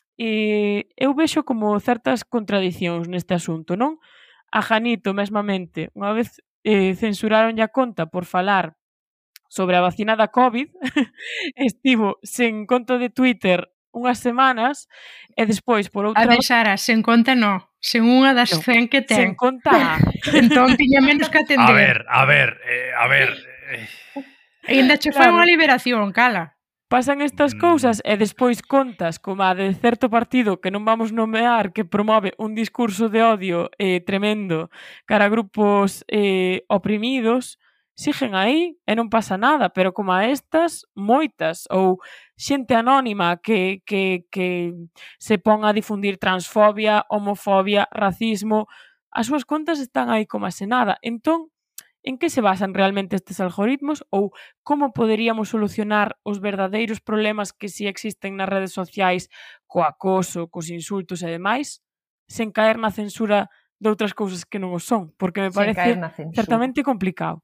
eh, eu vexo como certas contradicións neste asunto, non? A Janito, mesmamente, unha vez eh, censuraron a conta por falar sobre a vacina da COVID, estivo sen conta de Twitter unhas semanas e despois, por outra... A ver, Sara, sen conta non. Sen unha das No, cen que ten. sen conta. Entón tiña menos que atender. A ver, a ver, eh, a ver... Eh. Ainda che foi Claro. unha liberación, cala. Pasan estas cousas e despois contas como a de certo partido que non vamos nomear que promove un discurso de odio eh, tremendo cara a grupos eh, oprimidos, siguen aí e non pasa nada, pero como a estas, moitas, ou xente anónima que, que, que se pon a difundir transfobia, homofobia, racismo, as súas contas están aí como a se nada. Entón, en que se basan realmente estes algoritmos ou como poderíamos solucionar os verdadeiros problemas que si existen nas redes sociais co acoso, cos insultos e demais, sen caer na censura de outras cousas que non o son, porque me Sen parece caer na censura. certamente complicado.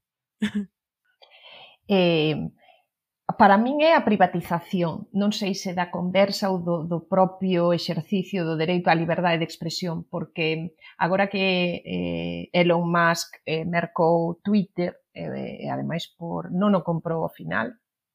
Eh, para min é a privatización, non sei se da conversa ou do, do propio exercicio do dereito á liberdade de expresión, porque agora que eh, Elon Musk eh, mercou Twitter, e eh, ademais por non o comprou ao final,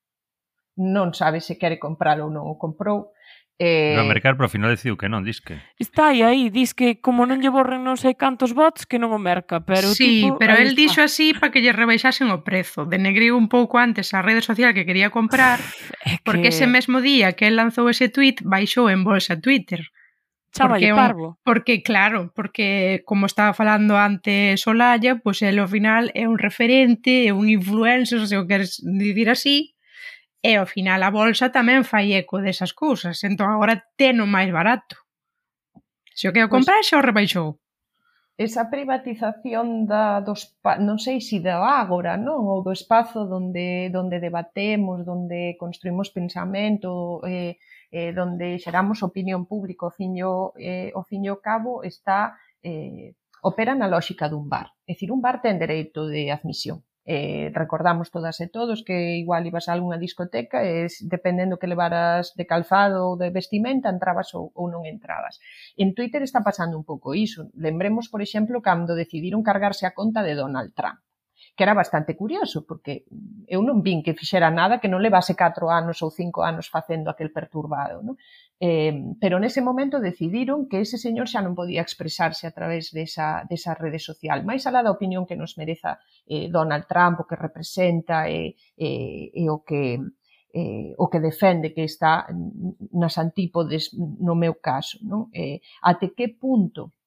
non sabe se quere compralo ou non o comprou. Eh... No Eh, mercar, pero ao final decidiu que non, disque. Está aí, aí, dis que como non lle borren non sei cantos bots que non o merca, pero sí, tipo, pero aí el está. dixo así para que lle rebaixasen o prezo. Denegriu un pouco antes a rede social que quería comprar, É que... porque ese mesmo día que el lanzou ese tweet baixou en bolsa Twitter. Chámalle Porque, parvo. Porque, claro, porque como estaba falando antes Olalla, pois pues, el ao final é un referente, é un influencer, se o queres dicir así, e ao final a bolsa tamén fai eco desas cousas, entón agora teno máis barato. Se o quero comprar, xa o rebaixou. Esa privatización da, dos, non sei se da ágora, non? Ou do espazo donde, donde debatemos, donde construímos pensamento, eh, eh, donde xeramos opinión pública, ao fin e ao, eh, ao fin e ao cabo, está, eh, opera na lógica dun bar. É dicir, un bar ten dereito de admisión. Eh, recordamos todas e todos que igual ibas a algunha discoteca e dependendo que levaras de calzado ou de vestimenta entrabas ou, ou non entrabas. En Twitter está pasando un pouco iso. Lembremos, por exemplo, cando decidiron cargarse a conta de Donald Trump, que era bastante curioso, porque eu non vin que fixera nada que non levase catro anos ou cinco anos facendo aquel perturbado, non? Eh, pero nese momento decidiron que ese señor xa non podía expresarse a través desa, desa rede social, máis alá da opinión que nos mereza eh, Donald Trump, o que representa e, e, e o que eh, o que defende, que está nas antípodes no meu caso, non? Eh, até que punto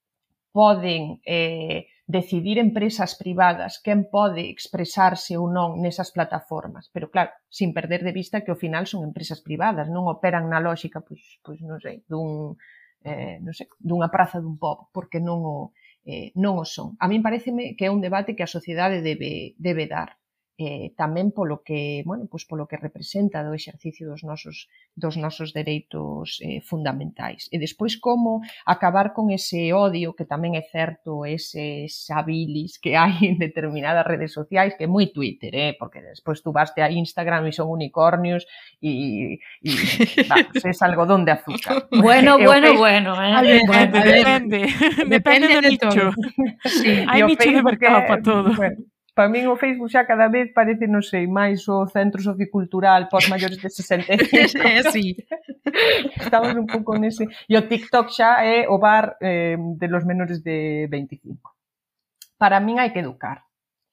poden eh, decidir empresas privadas quen pode expresarse ou non nesas plataformas, pero claro, sin perder de vista que ao final son empresas privadas, non operan na lógica, pois, pois non sei, dun, eh, non sei, dunha praza dun pub, porque non o, eh, non o son. A min pareceme que é un debate que a sociedade debe, debe dar. Eh, tamén polo que, bueno, pois polo que representa do exercicio dos nosos dos nosos dereitos eh, fundamentais. E despois como acabar con ese odio que tamén é certo, eses habilis que hai en determinadas redes sociais, que é moi Twitter, eh, porque despois tú vaste a Instagram e son unicornios e, e vamos, es algodón de azúcar. Bueno, E bueno, Facebook, bueno, eh. A ver, Bueno, a ver, depende, depende do de nicho. todo. Sí. Hai e o nicho de Facebook mercado é, para todo. Bueno, para min o Facebook xa cada vez parece, non sei, máis o centro sociocultural pos maiores de sesenta e cinco. É así. Estamos un pouco nese... E o TikTok xa é o bar eh, de los menores de veinticinco. Para min hai que educar.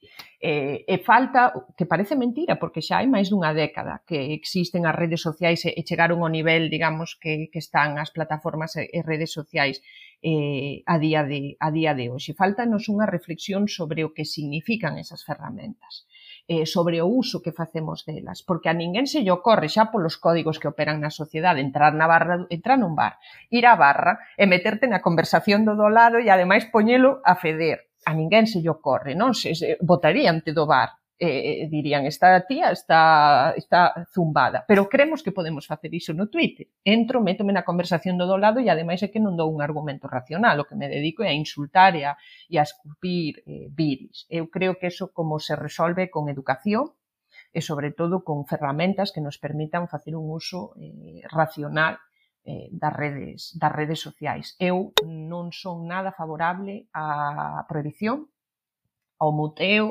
Eh, e falta, que parece mentira, porque xa hai máis dunha década que existen as redes sociais e, e chegaron ao nivel, digamos, que, que están as plataformas e, e redes sociais eh, a día de a día de hoxe. Faltanos unha reflexión sobre o que significan esas ferramentas, eh, sobre o uso que facemos delas, porque a ninguén se lle ocorre xa polos códigos que operan na sociedade entrar na barra, entrar nun bar, ir á barra e meterte na conversación do do lado e ademais poñelo a feder. A ninguén se lle ocorre, non? Se, se botaríante do bar, eh, dirían, esta tía está, está zumbada. Pero creemos que podemos facer iso no Twitter. Entro, métome na conversación do do lado e ademais é que non dou un argumento racional, o que me dedico é a insultar e a, e a escupir eh, viris. Eu creo que eso como se resolve con educación e sobre todo con ferramentas que nos permitan facer un uso eh, racional eh, das redes, das redes sociais. Eu non son nada favorable á prohibición, ao muteo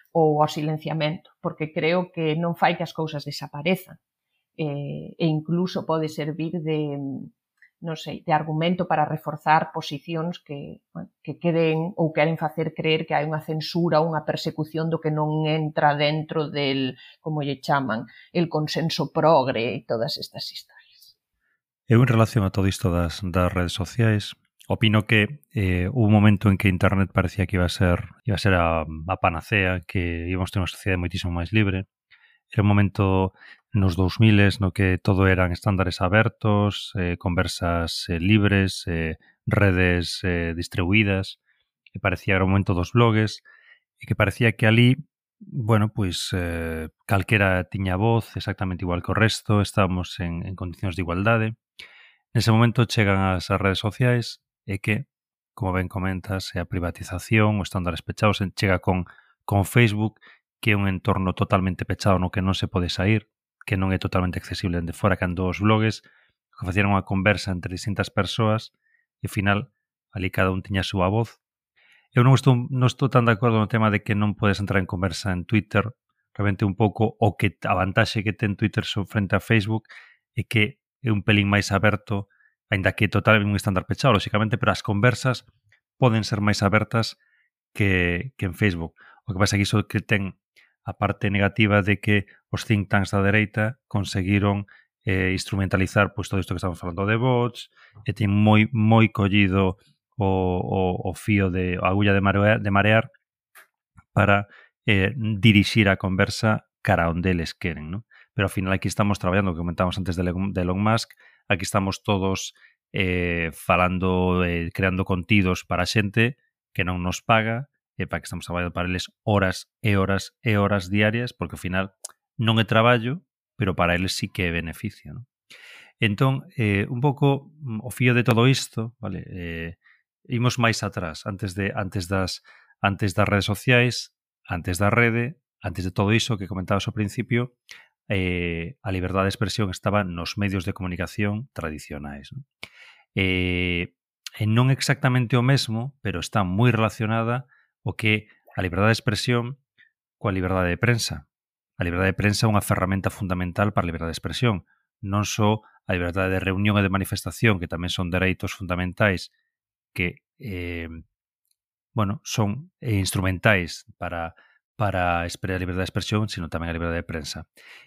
ou ao silenciamento, porque creo que non fai que as cousas desaparezan. E, e incluso pode servir de, non sei, de argumento para reforzar posicións que, bueno, que queren ou queren facer creer que hai unha censura ou unha persecución do que non entra dentro del, como lle chaman, el consenso progre e todas estas historias. Eu, en relación a todo isto das, das redes sociais, opino que eh, hubo un momento en que internet parecía que iba a ser iba a ser a, a panacea, que íbamos ter unha sociedade moitísimo máis libre. Era un momento nos dous miles no que todo eran estándares abertos, eh, conversas eh, libres, eh, redes eh, distribuídas, que parecía que era o momento dos blogs, e que parecía que ali, bueno, pois eh, calquera tiña voz exactamente igual que o resto, estábamos en, en condicións de igualdade. Nese momento chegan as, as redes sociais e que, como ben comentas, é a privatización, os estándares pechados, chega con, con Facebook, que é un entorno totalmente pechado no que non se pode sair, que non é totalmente accesible dende fora, cando os blogs que facían unha conversa entre distintas persoas e, ao final, ali cada un tiña a súa voz. Eu non estou, non estou tan de acordo no tema de que non podes entrar en conversa en Twitter. Realmente un pouco o que a vantaxe que ten Twitter frente a Facebook é que é un pelín máis aberto, aínda que total un estándar pechado, lóxicamente, pero as conversas poden ser máis abertas que, que en Facebook. O que pasa é que iso que ten a parte negativa de que os think tanks da dereita conseguiron eh, instrumentalizar pois, todo isto que estamos falando de bots, e ten moi moi collido o, o, o fío de a agulla de marear, de marear para eh, dirixir a conversa cara onde eles queren, non? Pero ao final aquí estamos traballando, que comentamos antes de Elon Musk, aquí estamos todos eh, falando, eh, creando contidos para a xente que non nos paga, e para que estamos traballando para eles horas e horas e horas diarias, porque ao final non é traballo, pero para eles sí que é beneficio, non? Entón, eh, un pouco o fío de todo isto, vale, eh, imos máis atrás, antes de antes das antes das redes sociais, antes da rede, antes de todo iso que comentabas ao principio, eh, a liberdade de expresión estaba nos medios de comunicación tradicionais, non? Eh, e non exactamente o mesmo, pero está moi relacionada o que a liberdade de expresión coa liberdade de prensa. A liberdade de prensa é unha ferramenta fundamental para a liberdade de expresión, non só a liberdade de reunión e de manifestación, que tamén son dereitos fundamentais que eh, bueno, son eh, instrumentais para, para a liberdade de expresión, sino tamén a liberdade de prensa.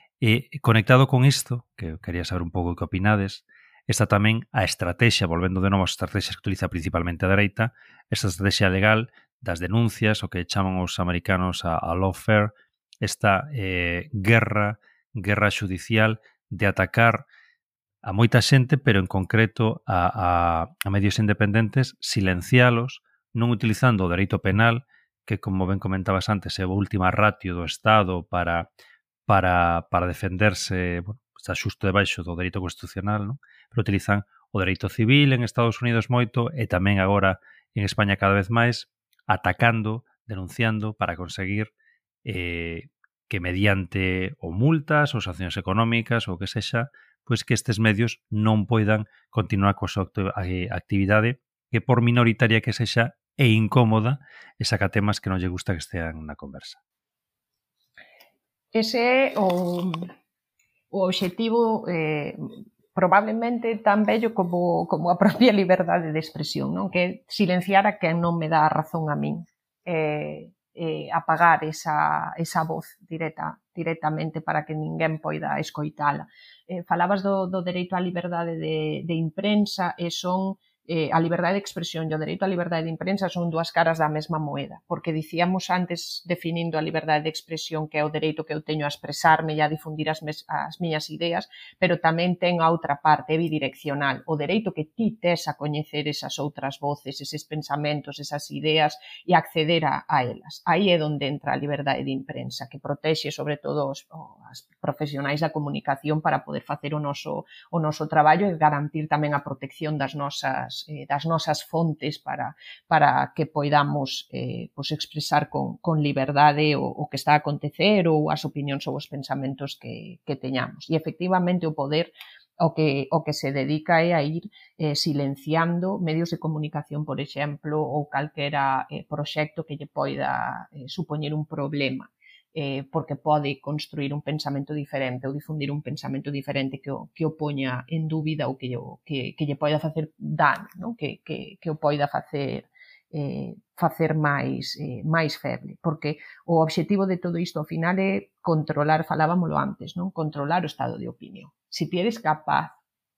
E conectado con isto, que quería saber un pouco o que opinades, está tamén a estrategia, volvendo de novo as estrategias que utiliza principalmente a dereita, esta estrategia legal das denuncias, o que chaman os americanos a, a lawfare, esta eh, guerra, guerra judicial de atacar a moita xente, pero en concreto a, a, a medios independentes, silencialos, non utilizando o dereito penal, que, como ben comentabas antes, é a última ratio do Estado para para, para defenderse, bueno, está xusto debaixo do dereito constitucional, non? Pero utilizan o dereito civil en Estados Unidos moito e tamén agora en España cada vez máis, atacando, denunciando para conseguir eh, que mediante ou multas ou sancións económicas ou que sexa, pois que estes medios non poidan continuar coa súa actividade, que por minoritaria que sexa é incómoda e saca temas que non lle gusta que estean na conversa. Ese é o, o obxectivo eh, probablemente tan bello como, como a propia liberdade de expresión, non? Que é silenciar a quen non me dá a razón a min, eh, eh, apagar esa, esa voz directa, directamente para que ninguén poida escoitala. Eh, falabas do, do dereito á liberdade de, de imprensa e son eh, a liberdade de expresión e o dereito á liberdade de imprensa son dúas caras da mesma moeda, porque dicíamos antes, definindo a liberdade de expresión, que é o dereito que eu teño a expresarme e a difundir as, mes, as miñas ideas, pero tamén ten a outra parte, é bidireccional, o dereito que ti tes a coñecer esas outras voces, eses pensamentos, esas ideas e acceder a, a elas. Aí é onde entra a liberdade de imprensa, que protexe sobre todo os, os profesionais da comunicación para poder facer o noso, o noso traballo e garantir tamén a protección das nosas Eh, das nosas fontes para, para que poidamos eh, pues expresar con, con liberdade o, o que está a acontecer ou as opinións ou os pensamentos que, que teñamos. E efectivamente o poder o que, o que se dedica é a ir eh, silenciando medios de comunicación, por exemplo, ou calquera eh, proxecto que lle poida eh, supoñer un problema, eh, porque pode construir un pensamento diferente ou difundir un pensamento diferente que o, que o poña en dúbida ou que, o, que, que lle poida facer dano, non? Que, que, que o poida facer eh, facer máis, eh, máis feble, porque o obxectivo de todo isto ao final é controlar, falábamolo antes, non? Controlar o estado de opinión. Se ti eres capaz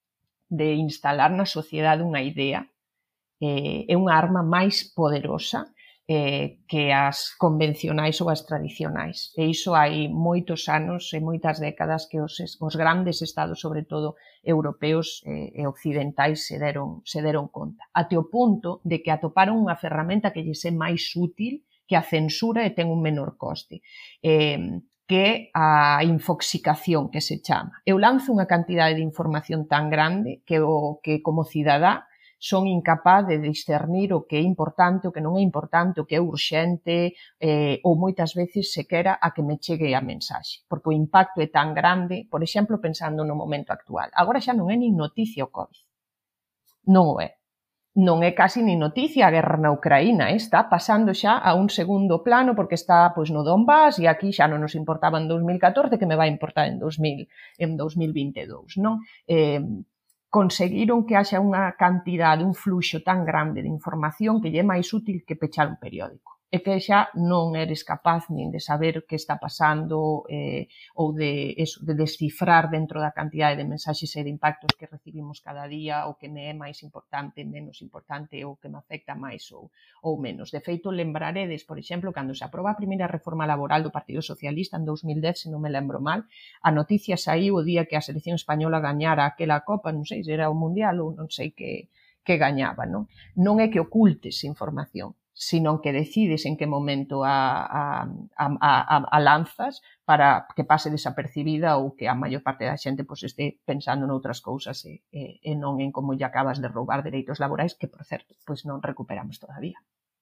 de instalar na sociedade unha idea, eh, é unha arma máis poderosa eh, que as convencionais ou as tradicionais. E iso hai moitos anos e moitas décadas que os, os grandes estados, sobre todo europeos eh, e occidentais, se deron, se deron conta. Até o punto de que atoparon unha ferramenta que lles é máis útil que a censura e ten un menor coste. Eh, que a infoxicación, que se chama. Eu lanzo unha cantidade de información tan grande que, o, que como cidadá son incapaz de discernir o que é importante, o que non é importante, o que é urxente, eh, ou moitas veces sequera a que me chegue a mensaxe. Porque o impacto é tan grande, por exemplo, pensando no momento actual. Agora xa non é nin noticia o COVID. Non o é. Non é casi nin noticia a guerra na Ucraína, eh? Está pasando xa a un segundo plano porque está pois, no Donbass e aquí xa non nos importaba en dos mil catorce, que me vai importar en, dos mil, en dos mil vinte e dous, non? Eh, conseguiron que haxa unha cantidade, un fluxo tan grande de información que lle é máis útil que pechar un periódico. E que xa non eres capaz nin de saber o que está pasando eh, ou de, eso, de descifrar dentro da cantidade de mensaxes e de impactos que recibimos cada día, o que me é máis importante, menos importante, ou que me afecta máis ou, ou menos. De feito, lembraredes, por exemplo, cando se aproba a primeira reforma laboral do Partido Socialista en dos mil dez, se non me lembro mal, a noticia saiu o día que a selección española gañara aquela Copa, non sei se era o Mundial ou non sei que, que gañaba, non? Non é que ocultes información, sino que decides en que momento a, a, a, a, a lanzas para que pase desapercibida ou que a maior parte da xente pues, este pensando noutras cousas e, e, e non en como lle acabas de roubar dereitos laborais que, por certo, pues non recuperamos todavía.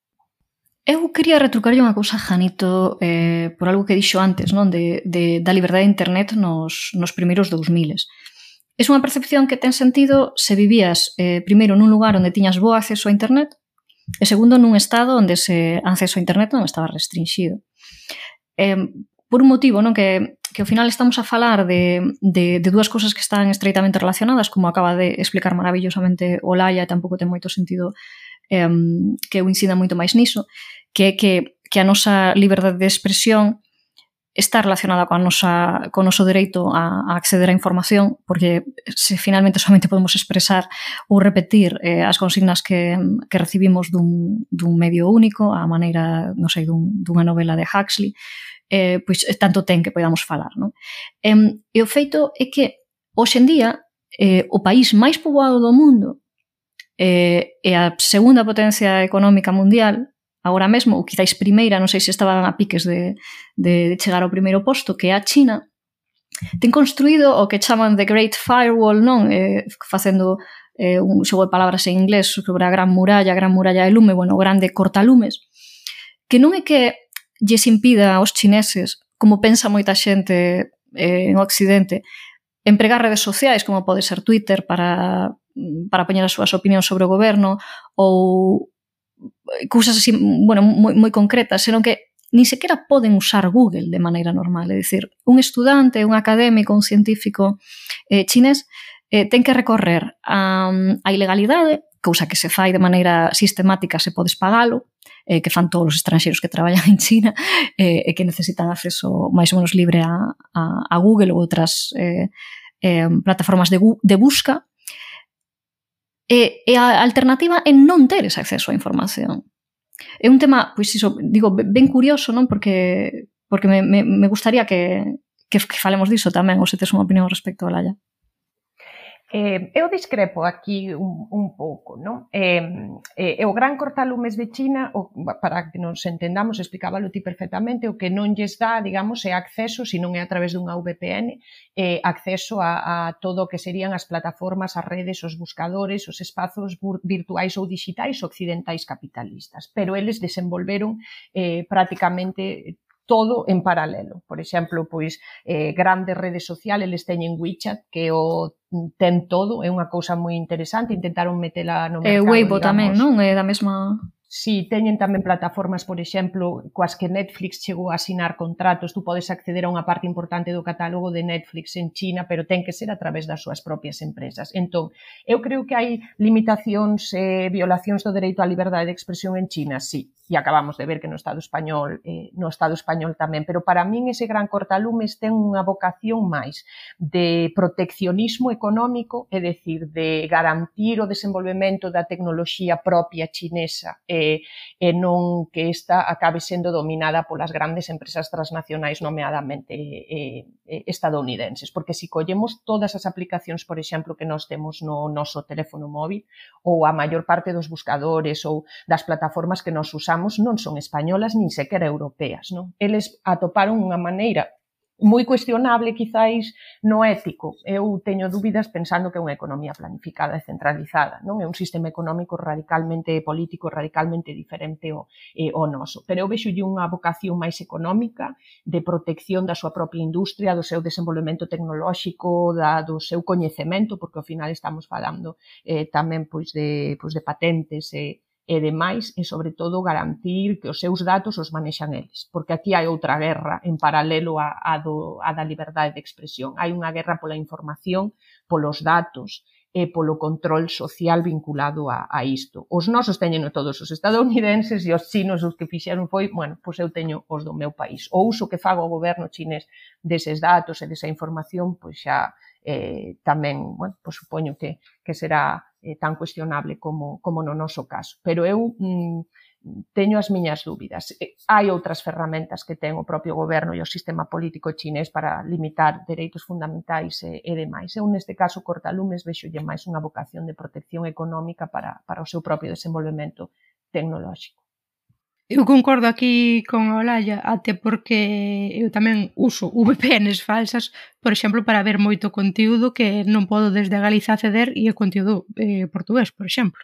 Eu quería retrucarlle unha cousa, Janito, eh, por algo que dixo antes, non? De, de, da liberdade de internet nos, nos primeiros dous miles. É unha percepción que ten sentido se vivías eh, primeiro nun lugar onde tiñas bo acceso a internet e segundo nun estado onde ese acceso a internet non estaba restringido. Eh, por un motivo, non, que, que ao final estamos a falar de, de, de dúas cousas que están estreitamente relacionadas, como acaba de explicar maravillosamente Olaya, e tampouco ten moito sentido eh, que eu incida moito máis niso, que é que, que a nosa liberdade de expresión está relacionada coa nosa, co noso dereito a, a acceder á información, porque se finalmente somente podemos expresar ou repetir eh, as consignas que, que recibimos dun, dun medio único, a maneira, non sei, dun, dunha novela de Huxley, eh, pois tanto ten que podamos falar, non? E, e o feito é que, hoxe en día, eh, o país máis poboado do mundo eh, e a segunda potencia económica mundial, agora mesmo, ou quizáis primeira, non sei se estaban a piques de, de chegar ao primeiro posto, que é a China, ten construído o que chaman The Great Firewall, non? Eh, facendo eh, un xogo de palabras en inglés sobre a Gran Muralla, a Gran Muralla de Lume, bueno, o grande cortalumes, que non é que lles impida aos chineses, como pensa moita xente eh, en Occidente, empregar redes sociais, como pode ser Twitter, para, para poñer as súas opinións sobre o goberno, ou cousas así, bueno, moi, moi concretas, senón que ni sequera poden usar Google de maneira normal. É dicir, un estudante, un académico, un científico eh, chinés eh, ten que recorrer a, a ilegalidade, cousa que se fai de maneira sistemática se podes pagalo, eh, que fan todos os estranxeiros que traballan en China eh, e que necesitan acceso máis ou menos libre a, a, a Google ou outras eh, eh, plataformas de, de busca. E, e a alternativa é non ter ese acceso á información. É un tema, pois iso, digo, ben curioso, non? Porque porque me, me, me gustaría que, que, que falemos diso tamén, ou se tes unha opinión respecto a Olaya. Eh, eu discrepo aquí un, un pouco, non? Eh, eh, o gran cortalumes de China, o, para que nos entendamos, explicábalo ti perfectamente, o que non lles dá, digamos, é acceso, se non é a través dunha V P N, eh, acceso a, a todo o que serían as plataformas, as redes, os buscadores, os espazos virtuais ou digitais occidentais capitalistas. Pero eles desenvolveron eh, prácticamente todo en paralelo. Por exemplo, pois eh, grandes redes sociales, eles teñen WeChat, que o ten todo, é unha cousa moi interesante, intentaron metela no mercado, eh, Weibo digamos. Tamén, non? É da mesma... Si, teñen tamén plataformas, por exemplo, coas que Netflix chegou a asinar contratos, tú podes acceder a unha parte importante do catálogo de Netflix en China, pero ten que ser a través das súas propias empresas. Entón, eu creo que hai limitacións e eh, violacións do dereito á liberdade de expresión en China, sí, e acabamos de ver que no Estado español, eh, no Estado español tamén, pero para min ese gran cortalumes ten unha vocación máis de proteccionismo económico, é dicir, de garantir o desenvolvemento da tecnoloxía propia chinesa e e non que esta acabe sendo dominada polas grandes empresas transnacionais, nomeadamente eh, estadounidenses. Porque se collemos todas as aplicacións, por exemplo, que nós temos no noso teléfono móvil, ou a maior parte dos buscadores ou das plataformas que nós usamos non son españolas nin sequera europeas, non? Eles atoparon unha maneira moi cuestionable, quizáis, no ético. Eu teño dúbidas pensando que é unha economía planificada e centralizada, non? É un sistema económico radicalmente político, radicalmente diferente ao, eh, ao noso. Pero eu vexolle unha vocación máis económica, de protección da súa propia industria, do seu desenvolvemento tecnolóxico, da, do seu coñecemento, porque ao final estamos falando eh, tamén pois de, pois de patentes e e demais, e sobre todo garantir que os seus datos os manexan eles, porque aquí hai outra guerra en paralelo a, a, do, a da liberdade de expresión. Hai unha guerra pola información, polos datos e polo control social vinculado a, a isto. Os nosos teñen todos os estadounidenses e os chinos os que fixeron foi, bueno, pois eu teño os do meu país. O uso que fago o goberno chinés deses datos e desa información, pois xa eh, tamén, bueno, pois supoño que, que será eh, tan cuestionable como, como no noso caso. Pero eu mm, teño as miñas dúbidas. Eh, hai outras ferramentas que ten o propio goberno e o sistema político chinés para limitar dereitos fundamentais e, e demais. Eu, neste caso, cortalumes, vexolle máis unha vocación de protección económica para, para o seu propio desenvolvemento tecnolóxico. Eu concordo aquí con a Olalla, até porque eu tamén uso V P Ns falsas, por exemplo, para ver moito conteúdo que non podo desde Galiza acceder e é conteúdo eh, portugués, por exemplo.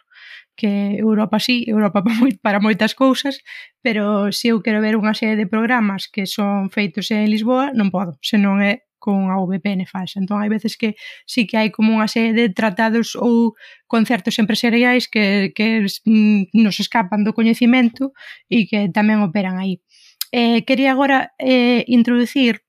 Que Europa sí, Europa para moitas cousas, pero se eu quero ver unha serie de programas que son feitos en Lisboa, non podo, senón é con a V P N falsa. Entón, hai veces que sí que hai como unha serie de tratados ou concertos empresariais que, que nos escapan do coñecimento e que tamén operan aí. Eh, quería agora eh, introducir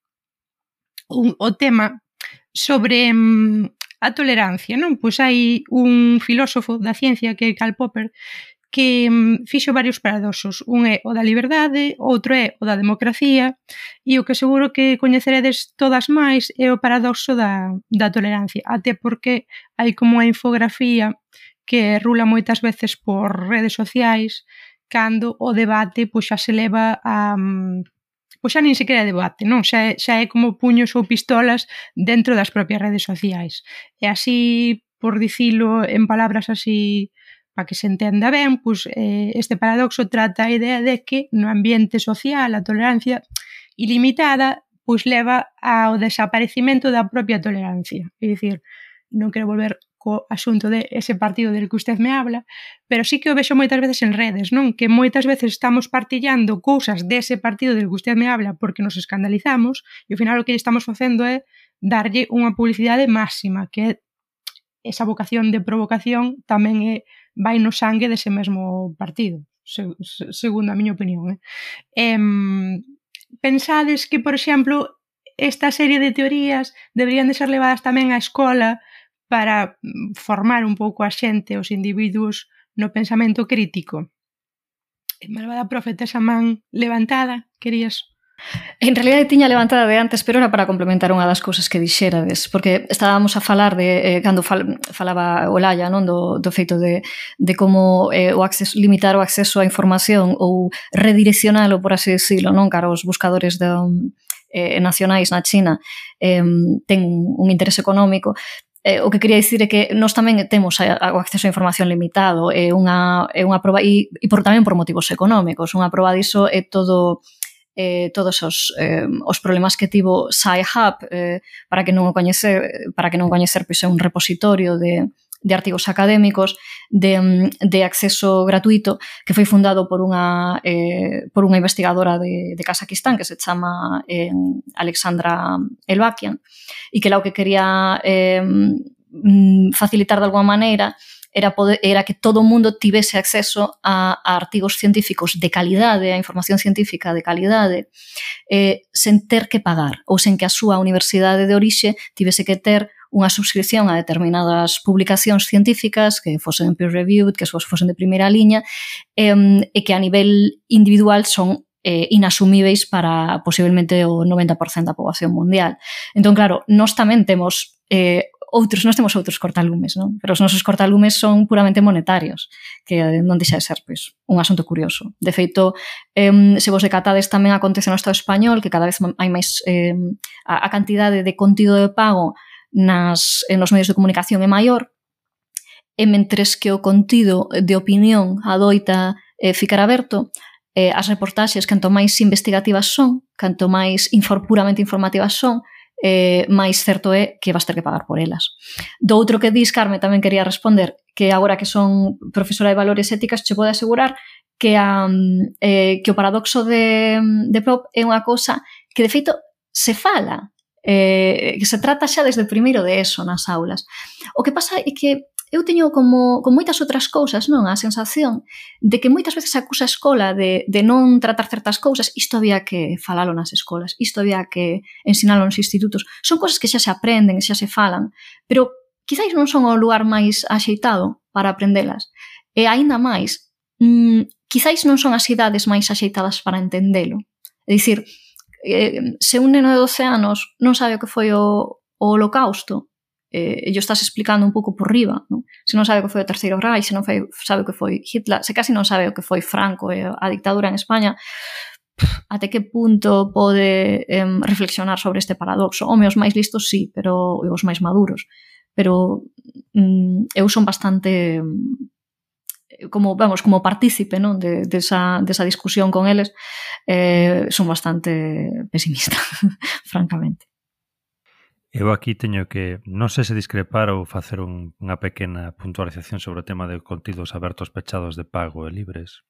un, o tema sobre mm, a tolerancia, non? Pois hai un filósofo da ciencia que é Karl Popper que mm, fixo varios paradoxos. Un é o da liberdade, outro é o da democracia e o que seguro que coñeceredes todas máis é o paradoxo da, da tolerancia, até porque hai como unha infografía que rula moitas veces por redes sociais cando o debate pois xa se leva a... pois xa nin sequera debate, non? Xa é, xa é como puños ou pistolas dentro das propias redes sociais. E así, por dicilo en palabras así para que se entenda ben, pois, eh, este paradoxo trata a idea de que no ambiente social a tolerancia ilimitada pois leva ao desaparecimento da propia tolerancia. É dicir, non quero volver co asunto de ese partido del que usted me habla, pero sí que o vexo moitas veces en redes, non? Que moitas veces estamos partillando cousas dese partido del que usted me habla porque nos escandalizamos e ao final o que estamos facendo é darlle unha publicidade máxima, que é esa vocación de provocación tamén é vai no sangue dese mesmo partido, se, se, segundo a miña opinión. Eh? Eh, pensades que, por exemplo, esta serie de teorías deberían de ser levadas tamén á escola para formar un pouco a xente, os individuos, no pensamento crítico? Malvada profe, tes a man levantada, querías... En realidad tiña levantada de antes, pero era para complementar unha das cousas que dixerades, porque estábamos a falar de, eh, cando fal, falaba Olalla, non, do, do feito de, de como eh, o acceso, limitar o acceso á información ou redireccionalo, por así decirlo, non, cara aos buscadores de, eh, nacionais na China, eh, ten un interese económico. Eh, o que quería dicir é que nós tamén temos a, a, o acceso á información limitado, é unha, é unha proba, e, e por, tamén por motivos económicos. Unha proba diso é todo... Eh, todos os, eh, os problemas que tivo Sci-Hub, eh, para que non o coñecer, para que non o coñecer, pois é un repositorio de, de artigos académicos de, de acceso gratuito que foi fundado por unha, eh, por unha investigadora de, de Kazakistán que se chama eh, Alexandra Elbakian e que lá o que quería eh, facilitar de alguma maneira era, poder, era que todo o mundo tivese acceso a, a artigos científicos de calidade, a información científica de calidade, eh, sen ter que pagar, ou sen que a súa universidade de orixe tivese que ter unha subscripción a determinadas publicacións científicas que fosen peer-reviewed, que fosen de primeira liña, eh, e que a nivel individual son eh, inasumíveis para posiblemente o noventa por cento da poboación mundial. Entón, claro, nós tamén temos eh, outros, nós temos outros cortalumes, non? Pero os nosos cortalumes son puramente monetarios, que non deixa de ser, pois, un asunto curioso. De feito, eh, se vos decatades tamén acontece no Estado español, que cada vez hai máis eh, a, a cantidade de contido de pago nas, nos medios de comunicación é maior, e mentres que o contido de opinión adoita eh, ficar aberto, eh, as reportaxes, canto máis investigativas son, canto máis infor, puramente informativas son, eh, máis certo é que vas ter que pagar por elas. Do outro que dis, Carme, tamén quería responder, que agora que son profesora de valores éticas, che pode asegurar que, a, eh, que o paradoxo de, de Prop é unha cousa que, de feito, se fala, eh, que se trata xa desde o primeiro de eso nas aulas. O que pasa é que eu teño como, con moitas outras cousas, non, a sensación de que moitas veces se acusa a escola de, de non tratar certas cousas. Isto había que falalo nas escolas, isto había que ensinalo nos institutos. Son cousas que xa se aprenden, xa se falan, pero quizáis non son o lugar máis axeitado para aprendelas. E aínda máis, mmm, quizáis non son as idades máis axeitadas para entendelo. É dicir, eh, se un neno de doce anos non sabe o que foi o, o holocausto, eh, e yo estás explicando un pouco por riba, non? Se non sabe o que foi o Terceiro Reich, se non foi, sabe o que foi Hitler, se casi non sabe o que foi Franco e a dictadura en España, até que punto pode eh, reflexionar sobre este paradoxo? Home, os máis listos sí, pero os máis maduros. Pero mm, eu son bastante como, vamos, como partícipe, non, de, de, esa, de esa discusión con eles, eh, son bastante pesimista, francamente. Eu aquí teño que, non sei se discrepar ou facer un, unha pequena puntualización sobre o tema de contidos abertos, pechados, de pago e libres.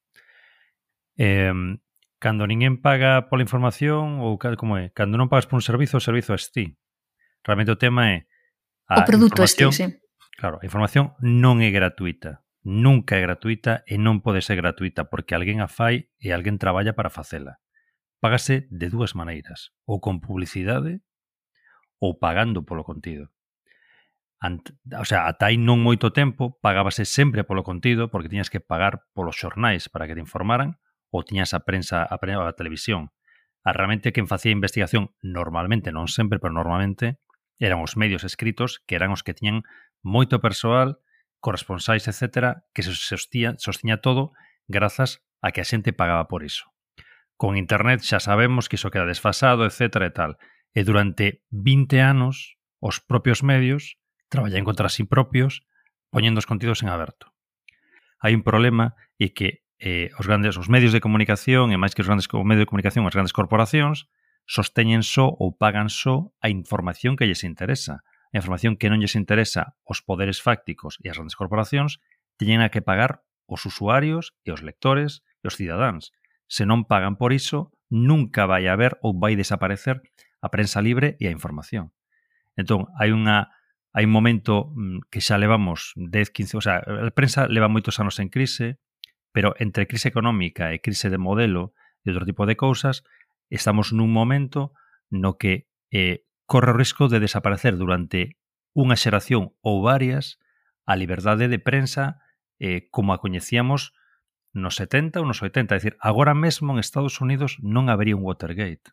Eh, cando ninguén paga pola información, ou como é? Cando non pagas por un servizo, o servizo é ti. Realmente o tema é a o produto é ti, sí. Claro, a información non é gratuita. Nunca é gratuita e non pode ser gratuita porque alguén a fai e alguén traballa para facela. Págase de dúas maneiras, ou con publicidade ou pagando polo contido. Ant, o sea, ata aí non moito tempo pagábase sempre polo contido porque tiñas que pagar polos xornais para que te informaran ou tiñas a prensa, a, prensa, a televisión. A realmente quen facía investigación normalmente, non sempre, pero normalmente eran os medios escritos que eran os que tiñan moito persoal, corresponsais, etcétera, que se sostía, sostiña todo grazas a que a xente pagaba por iso. Con internet xa sabemos que iso queda desfasado, etcétera e tal. E durante vinte anos os propios medios traballan contra si propios poñendo os contidos en aberto. Hai un problema e que eh, os grandes os medios de comunicación e máis que os grandes os medios de comunicación as grandes corporacións sosteñen só ou pagan só a información que lles interesa. A información que non lles interesa os poderes fácticos e as grandes corporacións teñen a que pagar os usuarios e os lectores e os cidadáns. Se non pagan por iso, nunca vai haber ou vai desaparecer a prensa libre e a información. Entón, hai unha hai un momento que xa levamos dez, quince, o sea, a prensa leva moitos anos en crise, pero entre crise económica e crise de modelo e outro tipo de cousas, estamos nun momento no que eh, corre o risco de desaparecer durante unha xeración ou varias a liberdade de prensa eh, como a coñecíamos nos setenta ou nos oitenta. É dicir, agora mesmo en Estados Unidos non habería un Watergate.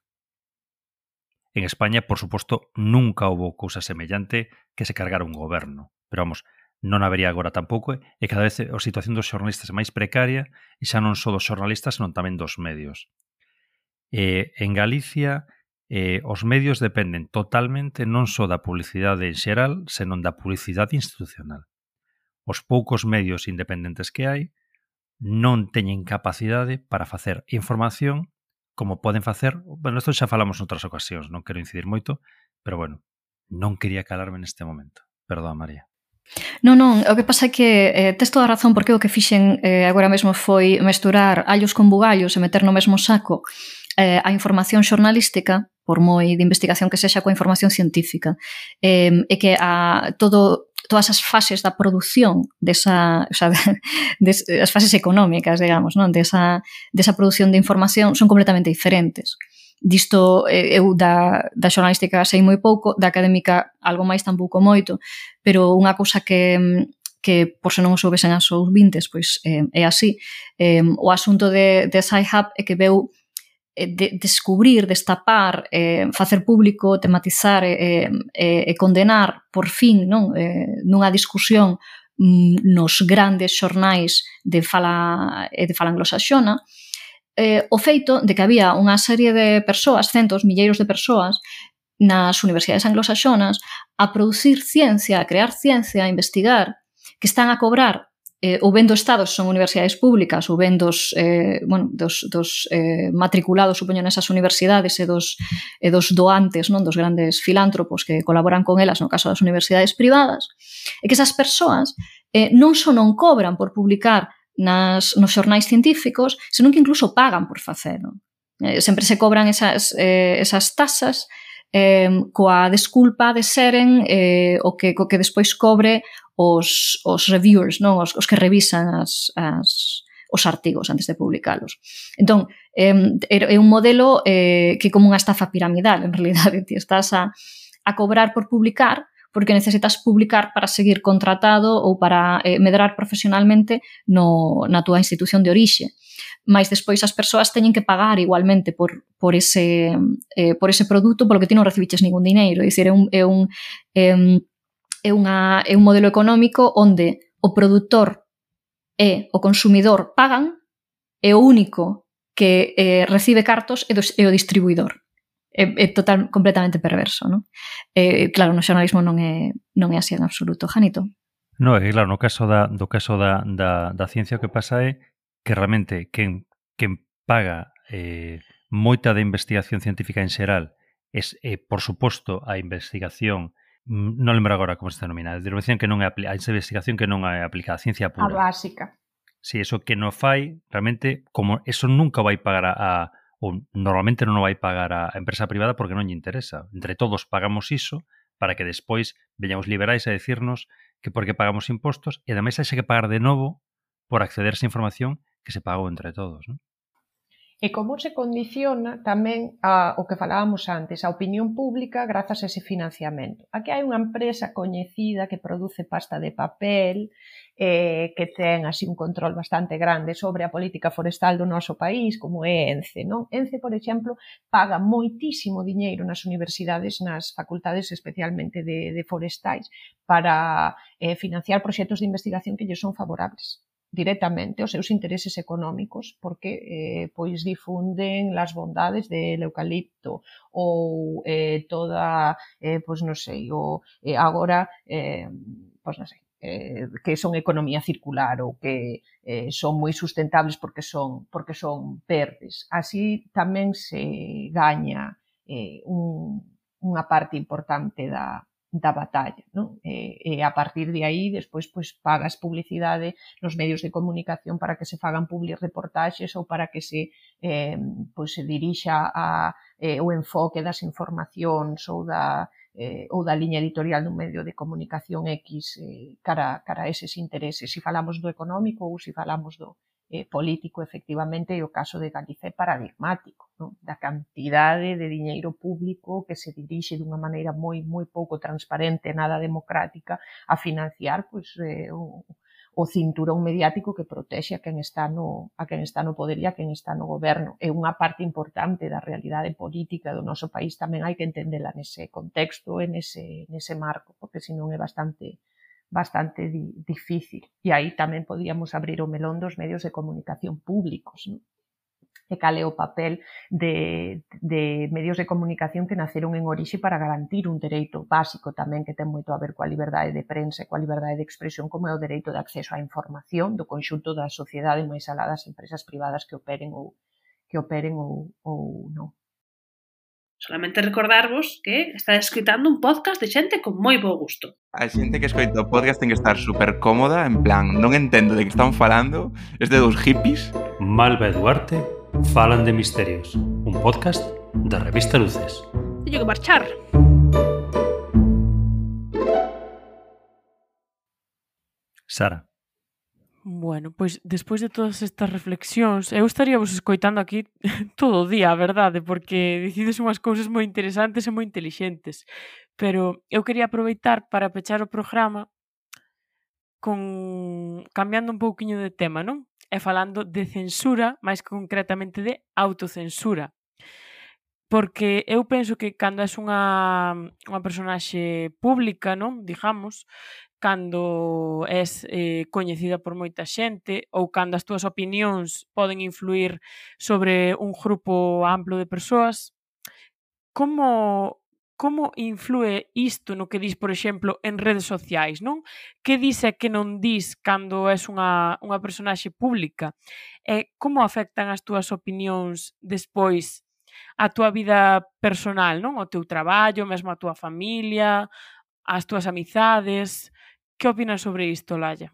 En España, por suposto, nunca houve cousa semellante que se cargara un goberno. Pero vamos, non habería agora tampouco, e cada vez a situación dos xornalistas é máis precaria, e xa non só dos xornalistas, senón tamén dos medios. Eh, en Galicia, eh, os medios dependen totalmente non só da publicidade en xeral, senón da publicidade institucional. Os poucos medios independentes que hai non teñen capacidade para facer información como poden facer, bueno, isto xa falamos noutras ocasións, non quero incidir moito, pero bueno, non quería calarme neste momento. Perdón, María. Non, non, o que pasa é que eh, tes toda a razón, porque o que fixen eh, agora mesmo foi mesturar allos con bugallos e meter no mesmo saco eh, a información xornalística, por moi de investigación que sexa, coa información científica. Eh, e que a todo todas as fases da produción desa, o sea, des, as fases económicas, digamos, non, desa, desa produción de información son completamente diferentes. Disto eu da, da xornalística sei moi pouco, da académica algo máis tampouco moito, pero unha cousa que, que por se non o soubesen as ouvintes, pois eh, é así. Eh, o asunto de, de Sci-Hub é que veu de descubrir, destapar, eh, facer público, tematizar e, eh, e condenar por fin, non, eh, nunha discusión mm, nos grandes xornais de fala, de fala anglosaxona, eh, o feito de que había unha serie de persoas, centos, milleiros de persoas, nas universidades anglosaxonas a producir ciencia, a crear ciencia, a investigar, que están a cobrar eh, ou ben do Estado, se son universidades públicas, ou ben dos, eh, bueno, dos, dos eh, matriculados, supoño, nesas universidades e dos, e dos doantes, non, dos grandes filántropos que colaboran con elas no caso das universidades privadas, e que esas persoas eh, non só non cobran por publicar nas, nos xornais científicos, senón que incluso pagan por facelo. Eh, sempre se cobran esas, eh, esas tasas eh, coa desculpa de seren eh, o que, co que despois cobre os, os reviewers, non? Os, os que revisan as, as, os artigos antes de publicalos. Entón, eh, é un modelo eh, que é como unha estafa piramidal, en realidade. Ti estás a, a cobrar por publicar porque necesitas publicar para seguir contratado ou para eh, medrar profesionalmente no, na túa institución de orixe. Mais despois as persoas teñen que pagar igualmente por, por, ese, eh, por ese produto polo que ti non recibiches ningún dineiro. É dicir, é un... É un eh, É, unha, é un modelo económico onde o produtor e o consumidor pagan e o único que eh, recibe cartos é, do, é o distribuidor. É, é total, completamente perverso, non? Eh, claro, no xornalismo non é, non é así en absoluto. Janito? No, é claro, no caso da, do caso da, da, da ciencia o que pasa é que realmente quen, quen paga eh, moita da investigación científica en xeral é, eh, por suposto, a investigación non lembro agora como se denomina, a denominación que non é a investigación que non é aplicada, a ciencia pura. A básica. Si, eso que non fai, realmente, como eso nunca vai pagar a, a ou normalmente non vai pagar a empresa privada porque non lle interesa. Entre todos pagamos iso para que despois veñamos liberais a decirnos que porque pagamos impostos e ademais hai que pagar de novo por acceder a esa información que se pagou entre todos, non? E como se condiciona tamén a, o que falábamos antes, a opinión pública grazas a ese financiamento. Aquí hai unha empresa coñecida que produce pasta de papel, eh, que ten así un control bastante grande sobre a política forestal do noso país, como é ENCE, non? ENCE, por exemplo, paga moitísimo diñeiro nas universidades, nas facultades especialmente de, de forestais, para eh, financiar proxectos de investigación que lle son favorables directamente os seus intereses económicos porque eh, pois difunden as bondades del eucalipto ou eh, toda, eh, pois non sei, o, eh, agora, eh, pois non sei, eh, que son economía circular ou que eh, son moi sustentables porque son, porque son verdes. Así tamén se gaña eh, un, unha parte importante da da batalla, non? E, e a partir de aí, despois, pois, pagas publicidade nos medios de comunicación para que se fagan public reportaxes ou para que se, eh, pois, se dirixa a, eh, o enfoque das informacións ou da, eh, ou da liña editorial dun medio de comunicación X eh, cara, cara a eses intereses. Si falamos do económico ou si falamos do eh, político, efectivamente, e o caso de Galicia é paradigmático, non? Da cantidade de diñeiro público que se dirixe dunha maneira moi moi pouco transparente, nada democrática, a financiar pois, eh, o, o cinturón mediático que protexe a quen está no, a quen está no poder e a quen está no goberno. É unha parte importante da realidade política do noso país, tamén hai que entendela nese contexto e nese, nese marco, porque senón é bastante bastante di, difícil. E aí tamén podíamos abrir o melón dos medios de comunicación públicos, non? E cal é o papel de, de medios de comunicación que naceron en orixe para garantir un dereito básico tamén que ten moito a ver coa liberdade de prensa e coa liberdade de expresión, como é o dereito de acceso á información do conxunto da sociedade máis alá das empresas privadas que operen ou que operen ou, ou non. Solamente recordarvos que está escoitando un podcast de xente con moi bo gusto. A xente que escoita o podcast ten que estar super cómoda, en plan, non entendo de que están falando, este dos hippies. Malva e Duarte falan de misterios, un podcast da revista Luces. Teño que marchar. Sara. Bueno, pois despois de todas estas reflexións, eu estaríamos escoitando aquí todo o día, a verdade, porque dicides unhas cousas moi interesantes e moi intelixentes. Pero eu quería aproveitar para pechar o programa con cambiando un pouquiño de tema, non? E falando de censura, máis concretamente de autocensura. Porque eu penso que cando és unha, unha personaxe pública, non? Digamos, cando és eh, coñecida por moita xente ou cando as túas opinións poden influir sobre un grupo amplo de persoas, como, como influe isto no que dis, por exemplo, en redes sociais, non? Que dis e que non dis cando és unha, unha personaxe pública? E como afectan as túas opinións despois a túa vida personal, non? O teu traballo, mesmo a túa familia, as túas amizades. Que opinas sobre isto, Laia?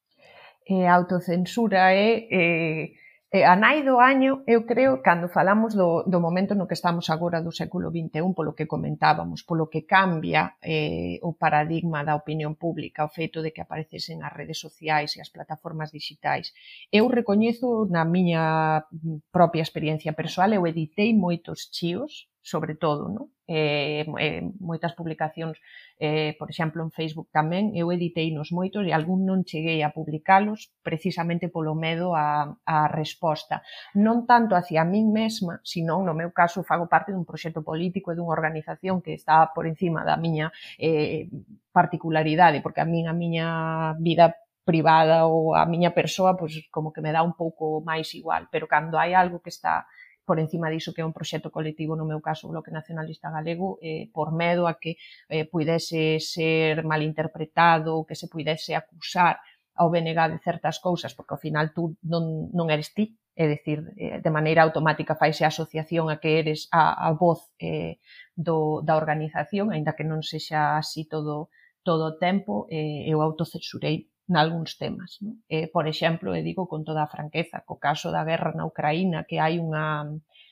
Eh, a autocensura é eh, eh, a nai do año, eu creo, cando falamos do, do momento no que estamos agora do século vinte e un, polo que comentábamos, polo que cambia eh, o paradigma da opinión pública, o feito de que aparecesen as redes sociais e as plataformas digitais. Eu recoñezo na miña propia experiencia persoal, eu editei moitos chíos, sobre todo, non? Eh, eh, moitas publicacións, eh, por exemplo, en Facebook tamén, eu editei nos moitos e algún non cheguei a publicalos precisamente polo medo a, a resposta. Non tanto hacia a min mesma, sino, no meu caso, fago parte dun proxecto político e dunha organización que está por encima da miña eh, particularidade, porque a min a miña vida privada ou a miña persoa, pois, como que me dá un pouco máis igual, pero cando hai algo que está por encima diso que é un proxecto colectivo, no meu caso o Bloque Nacionalista Galego, eh, por medo a que eh, puidese ser malinterpretado ou que se puidese acusar ao B N G de certas cousas, porque ao final tú non, non eres ti, é dicir, eh, de maneira automática faise a asociación a que eres a, a voz eh, do, da organización, aínda que non sexa así todo, todo o tempo, eh, eu autocensurei nalgúns temas. Non? Eh, por exemplo, e digo con toda a franqueza, co caso da guerra na Ucraína, que hai unha,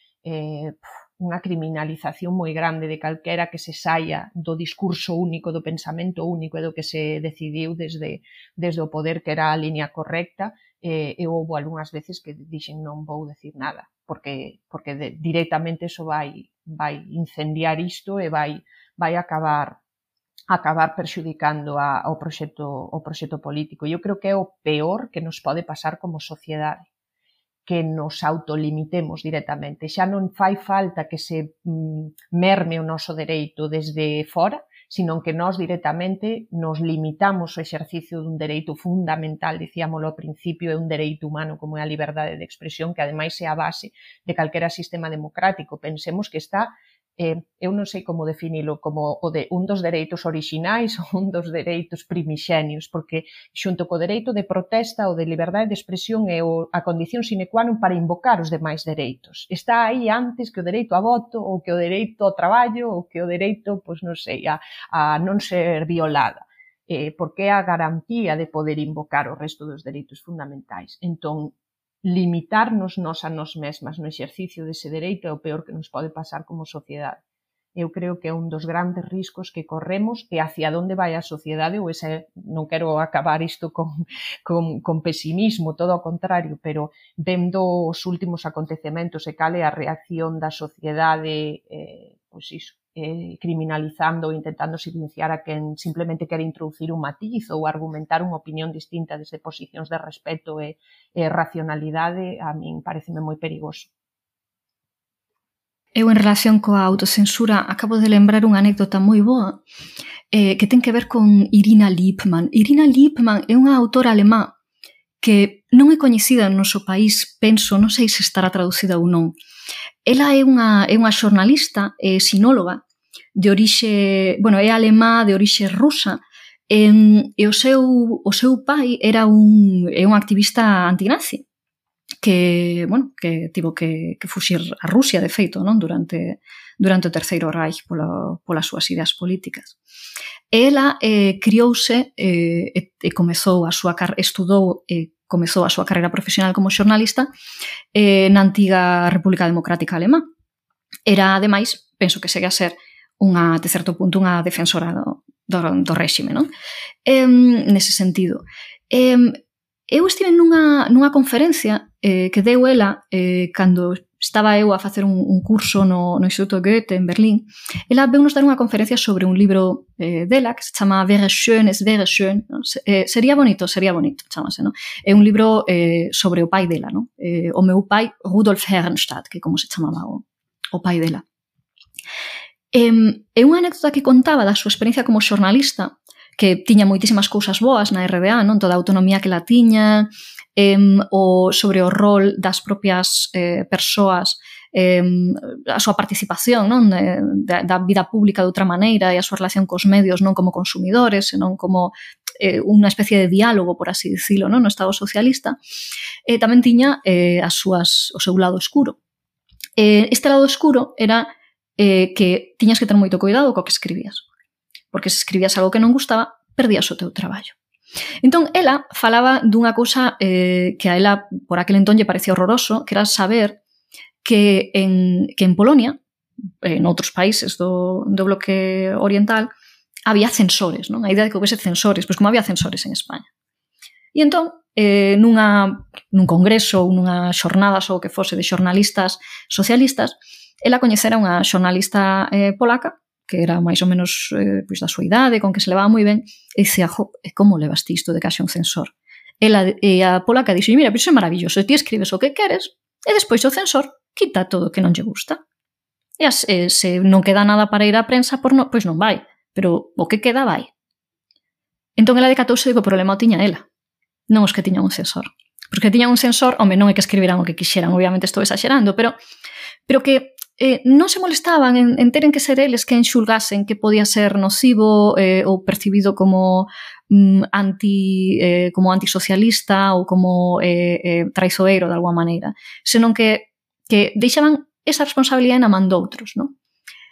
eh, unha criminalización moi grande de calquera que se saia do discurso único, do pensamento único e do que se decidiu desde, desde o poder que era a línea correcta, eh, e houve algunhas veces que dixen non vou decir nada, porque, porque de, directamente eso vai, vai incendiar isto e vai, vai acabar acabar perxudicando a, ao, proxecto, ao proxecto político. Eu creo que é o peor que nos pode pasar como sociedade, que nos autolimitemos directamente. Xa non fai falta que se mm, merme o noso dereito desde fora, sino que nós directamente nos limitamos o exercicio dun dereito fundamental, dicíamolo ao principio, é un dereito humano como é a liberdade de expresión, que ademais é a base de calquera sistema democrático. Pensemos que está Eh, eu non sei como definilo, como o de un dos dereitos orixinais ou un dos dereitos primixenios, porque xunto co dereito de protesta ou de liberdade de expresión é o, a condición sine qua non para invocar os demais dereitos. Está aí antes que o dereito a voto, ou que o dereito ao traballo, ou que o dereito, pois non sei, a, a non ser violada. Eh, porque é a garantía de poder invocar o resto dos dereitos fundamentais. Entón, limitarnos nos a nós mesmas no exercicio dese dereito é o peor que nos pode pasar como sociedade. Eu creo que é un dos grandes riscos que corremos e hacia onde vai a sociedade, ou ese, non quero acabar isto con, con, con pesimismo, todo ao contrario, pero vendo os últimos acontecementos e cal é a reacción da sociedade, eh, pois iso, eh, criminalizando ou intentando silenciar a quen simplemente quere introducir un matiz ou argumentar unha opinión distinta desde posicións de respeto e, e racionalidade, a min pareceme moi perigoso. Eu, en relación coa autocensura, acabo de lembrar unha anécdota moi boa eh, que ten que ver con Irina Lippmann. Irina Lippmann é unha autora alemá que non é coñecida no noso país, penso, non sei se estará traducida ou non. Ela é unha, é unha xornalista, é sinóloga, de orixe, bueno, é alemá de orixe rusa, e, e o seu o seu pai era un é un activista antinazi que, bueno, que tivo que, que fuxir a Rusia, de feito, non? Durante durante o Terceiro Reich polo, polas súas ideas políticas. Ela eh, criouse eh, e, e comezou a súa car- estudou e comezou a súa carreira profesional como xornalista eh, na antiga República Democrática Alemá. Era, ademais, penso que segue a ser unha, de certo punto, unha defensora do, do, do réxime, non? Eh, nese sentido. Eh, eu estive nunha, nunha conferencia eh, que deu ela eh, cando estaba eu a facer un, un curso no, no Instituto Goethe en Berlín. Ela veu nos dar unha conferencia sobre un libro eh, dela que se chama Wäre schön, es wäre schön, no? Se, eh, sería bonito, sería bonito, chamase, no? É un libro eh, sobre o pai dela, no? Eh, o meu pai, Rudolf Herrnstadt, que como se chamaba o, o pai dela. Eh, é unha anécdota que contaba da súa experiencia como xornalista, que tiña moitísimas cousas boas na R D A, non? Toda a autonomía que la tiña, eh, o, sobre o rol das propias eh, persoas, eh, a súa participación, non? De, da, da vida pública de outra maneira e a súa relación cos medios non como consumidores, senón como eh, unha especie de diálogo, por así dicilo, non? No Estado socialista. Eh, tamén tiña eh, as súas, o seu lado escuro. Eh, este lado escuro era eh, que tiñas que ter moito cuidado co que escribías, porque se escribías algo que non gustaba, perdías o teu traballo. Entón, ela falaba dunha cousa eh, que a ela, por aquel entón, lle parecía horroroso, que era saber que en, que en Polonia, en outros países do, do bloque oriental, había censores, non? A idea de que houvese censores, pois como había censores en España. E entón, eh, nunha, nun congreso ou nunha xornadas ou que fose de xornalistas socialistas, ela coñecera unha xornalista eh, polaca que era máis ou menos eh, pois da súa idade, con que se levaba moi ben, e dicía, jo, e como levaste isto de que haxe un censor? Ela, e a polaca dixo, mira, pois é maravilloso, ti escribes o que queres, e despois o censor quita todo o que non lle gusta. E as, eh, se non queda nada para ir á prensa, por no, pois non vai, pero o que queda vai. Entón ela decatouse de que o problema o tiña ela, non os que tiñan un censor. Porque tiñan un censor, home, non é que escribiran o que quixeran, obviamente estou exagerando, pero, pero que eh, non se molestaban en, en teren que ser eles que enxulgasen que podía ser nocivo eh, ou percibido como mm, anti eh, como antisocialista ou como eh, eh, traizoeiro de alguma maneira, senón que, que deixaban esa responsabilidade na man doutros, non?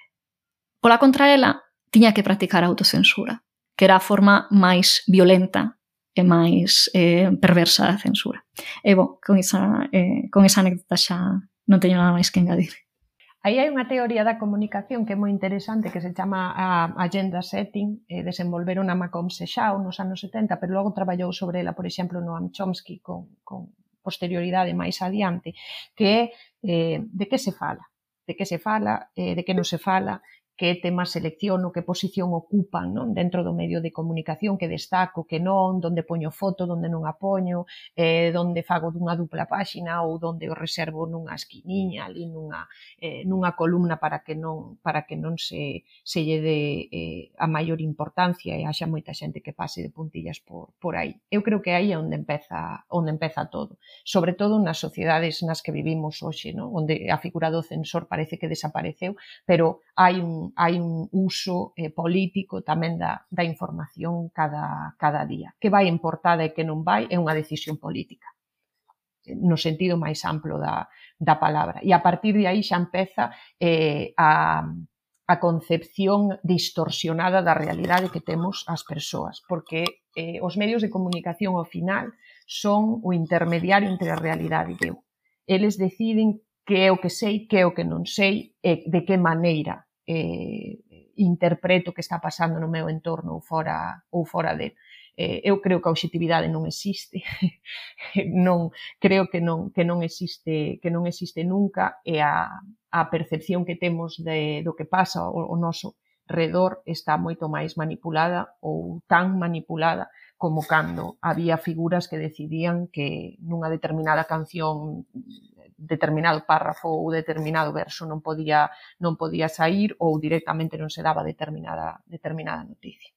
Pola contra ela, tiña que practicar a autocensura, que era a forma máis violenta e máis eh, perversa da censura. E, bon, con esa, eh, con esa anécdota xa non teño nada máis que engadir. Aí hai unha teoría da comunicación que é moi interesante que se chama a agenda setting, eh, desenvolveron a Malcolm Sexao nos anos setenta, pero logo traballou sobre ela, por exemplo, Noam Chomsky con, con posterioridade máis adiante, que é eh, de que se fala, de que se fala, eh, de que non se fala, que temas selecciono, que posición ocupan, non? Dentro do medio de comunicación, que destaco, que non, donde poño foto, donde non a poño, eh, donde fago dunha dupla páxina ou donde o reservo nunha esquiniña, ali nunha, eh, nunha columna para que non para que non se, se lle dé eh, a maior importancia e haxa moita xente que pase de puntillas por, por aí. Eu creo que aí é onde empeza, onde empeza todo, sobre todo nas sociedades nas que vivimos hoxe, non? Onde a figura do censor parece que desapareceu, pero hai un hai un uso eh, político tamén da, da información cada, cada día. Que vai importada e que non vai é unha decisión política, no sentido máis amplo da, da palabra. E a partir de aí xa empeza eh, a, a concepción distorsionada da realidade que temos as persoas, porque eh, os medios de comunicación ao final son o intermediario entre a realidade e eu. Eles deciden que é o que sei, que é o que non sei e de que maneira Eh, interpreto que está pasando no meu entorno ou fora, ou fora dele. Eh, eu creo que a obxectividade non existe, non, creo que non, que non existe, que non existe nunca, e a, a percepción que temos de, do que pasa o, o noso redor está moito máis manipulada ou tan manipulada como cando había figuras que decidían que nunha determinada canción determinado párrafo ou determinado verso non podía non podía sair ou directamente non se daba determinada determinada noticia.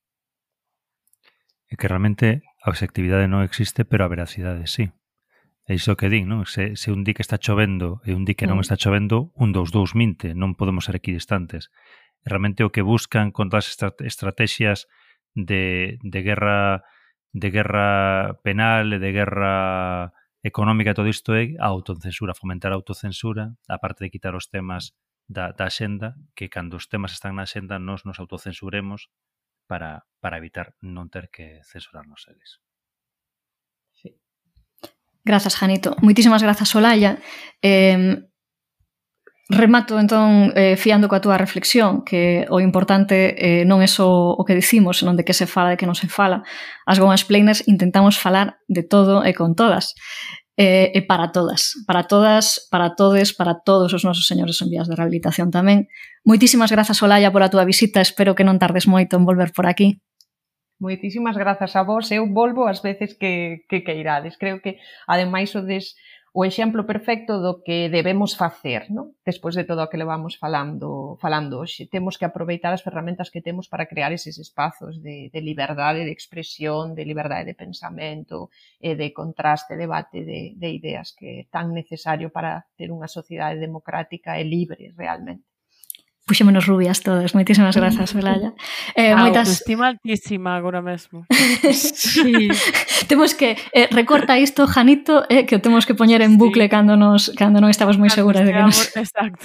É que realmente a obxectividade non existe, pero a veracidade sí. É iso que din, non? Se, se un di que está chovendo e un di que non está chovendo, un dos dous minte, non podemos ser equidistantes. Realmente o que buscan con todas as estrategias de, de guerra de guerra penal e de guerra económica, todo isto é a autocensura, fomentar a autocensura, a parte de quitar os temas da, da xenda, que cando os temas están na xenda nos nos autocensuremos para, para evitar non ter que censurarnos eles. Sí. Grazas, Janito. Moitísimas grazas, Olalla. Eh, Remato, entón, eh, fiando coa túa reflexión, que o importante eh, non é só o que dicimos, senón de que se fala e que non se fala. As Womansplainers intentamos falar de todo e con todas. E, e para todas. Para todas, para todes, para todos os nosos señores en vías de rehabilitación tamén. Moitísimas grazas, Olalla, pola túa visita. Espero que non tardes moito en volver por aquí. Moitísimas grazas a vos. Eu volvo as veces que, que queirades. Creo que, ademais, o des... o exemplo perfecto do que debemos facer, non? Despois de todo o que levamos falando, falando hoxe. Temos que aproveitar as ferramentas que temos para crear eses espazos de, de liberdade de expresión, de liberdade de pensamento, e de contraste, debate de, de ideas que é tan necesario para ter unha sociedade democrática e libre realmente. Puxémonos rubias todas. Moitísimas grazas, Olalla. Eh, moitas... Autoestima altísima agora mesmo. Sí. Temos que... Eh, recorta isto, Janito, eh, que o temos que poñer en bucle sí. cando, nos, cando non estamos moi seguras de que nos... Exacto.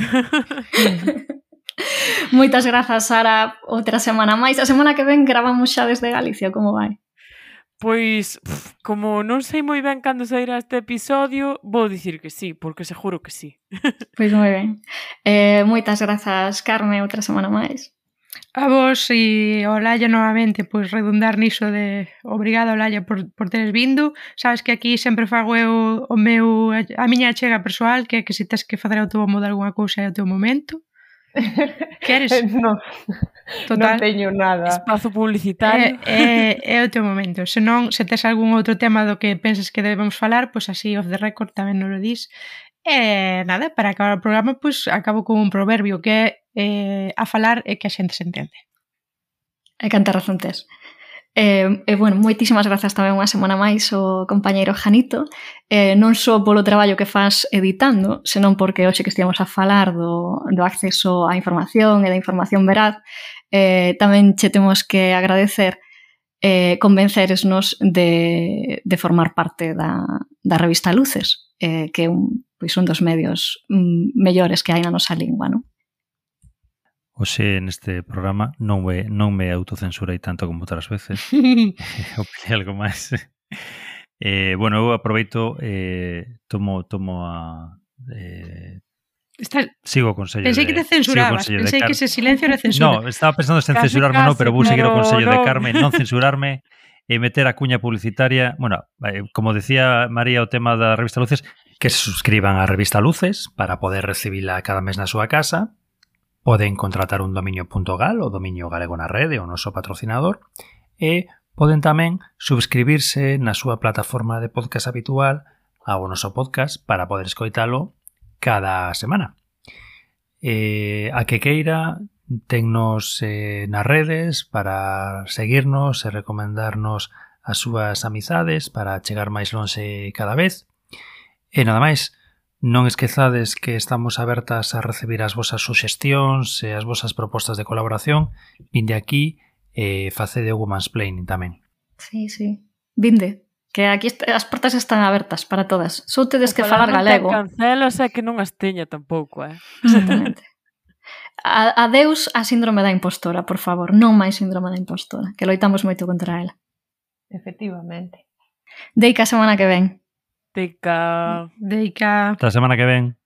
Moitas grazas, Sara. Outra semana máis. A semana que ven gravamos xa desde Galicia. Como vai? Pois, pff, como non sei moi ben cando sairá este episodio, vou dicir que sí, porque seguro que sí. Pois moi ben. Eh, moitas grazas, Carme, outra semana máis. A vos e Olalla novamente, pois redundar niso de obrigada, Olalla, por, por teres vindo. Sabes que aquí sempre fago eu o meu, a miña achega persoal, que é que se tes que facer autobombo de alguna cousa é o teu momento. Queres? Non, non teño nada. Espazo publicitario. É, é, é o teu momento. Se non, se tes algún outro tema do que penses que debemos falar, pois así off the record tamén nos lo dis. E nada, para acabar o programa, pois acabo con un proverbio que é eh, a falar é que a xente se entende. E canta razón tes. E, e bueno, moitísimas grazas tamén unha semana máis ao compañeiro Janito, eh, non só polo traballo que faz editando, senón porque hoxe que estivemos a falar do, do acceso á información e da información veraz, eh, tamén che temos que agradecer eh, convenceresnos de, de formar parte da, da revista Luces, eh, que é un, pois un dos medios mm, mellores que hai na nosa lingua, non? Hoxe neste programa non me, non me autocensurei tanto como outras veces. Opinei algo máis. Eh, bueno, eu aproveito, eh, tomo, tomo a... Eh, Estás... Sigo o consello pensei de... que te censurabas, pensei Car... que ese silencio era censura. No, estaba pensando en censurarme, no, pero vou seguir o consello no. de Carmen, non censurarme e meter a cuña publicitaria. Bueno, eh, como decía María o tema da revista Luces, que se suscriban á revista Luces para poder recibila cada mes na súa casa. Poden contratar un dominio punto gal, o dominio galego na rede, o noso patrocinador, e poden tamén subscribirse na súa plataforma de podcast habitual ao noso podcast para poder escoitalo cada semana. Eh, a que queira, tennos eh, nas redes para seguirnos e recomendarnos as súas amizades para chegar máis lonxe cada vez. E nada máis, non esquezades que estamos abertas a recibir as vosas suxestións e as vosas propostas de colaboración. Vinde aquí e facede o Womansplaining tamén. Sí, sí. Vinde. Que aquí as portas están abertas para todas. Só tedes que falar galego. Non cancelas é que non as teña tampouco, eh? Exactamente. Adeus a síndrome da impostora, por favor. Non máis síndrome da impostora, que loitamos moito contra ela. Efectivamente. Deica a semana que ven. Deica. Deica. Hasta a semana que ven.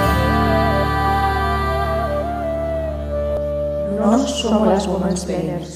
Somos las Womansplainers.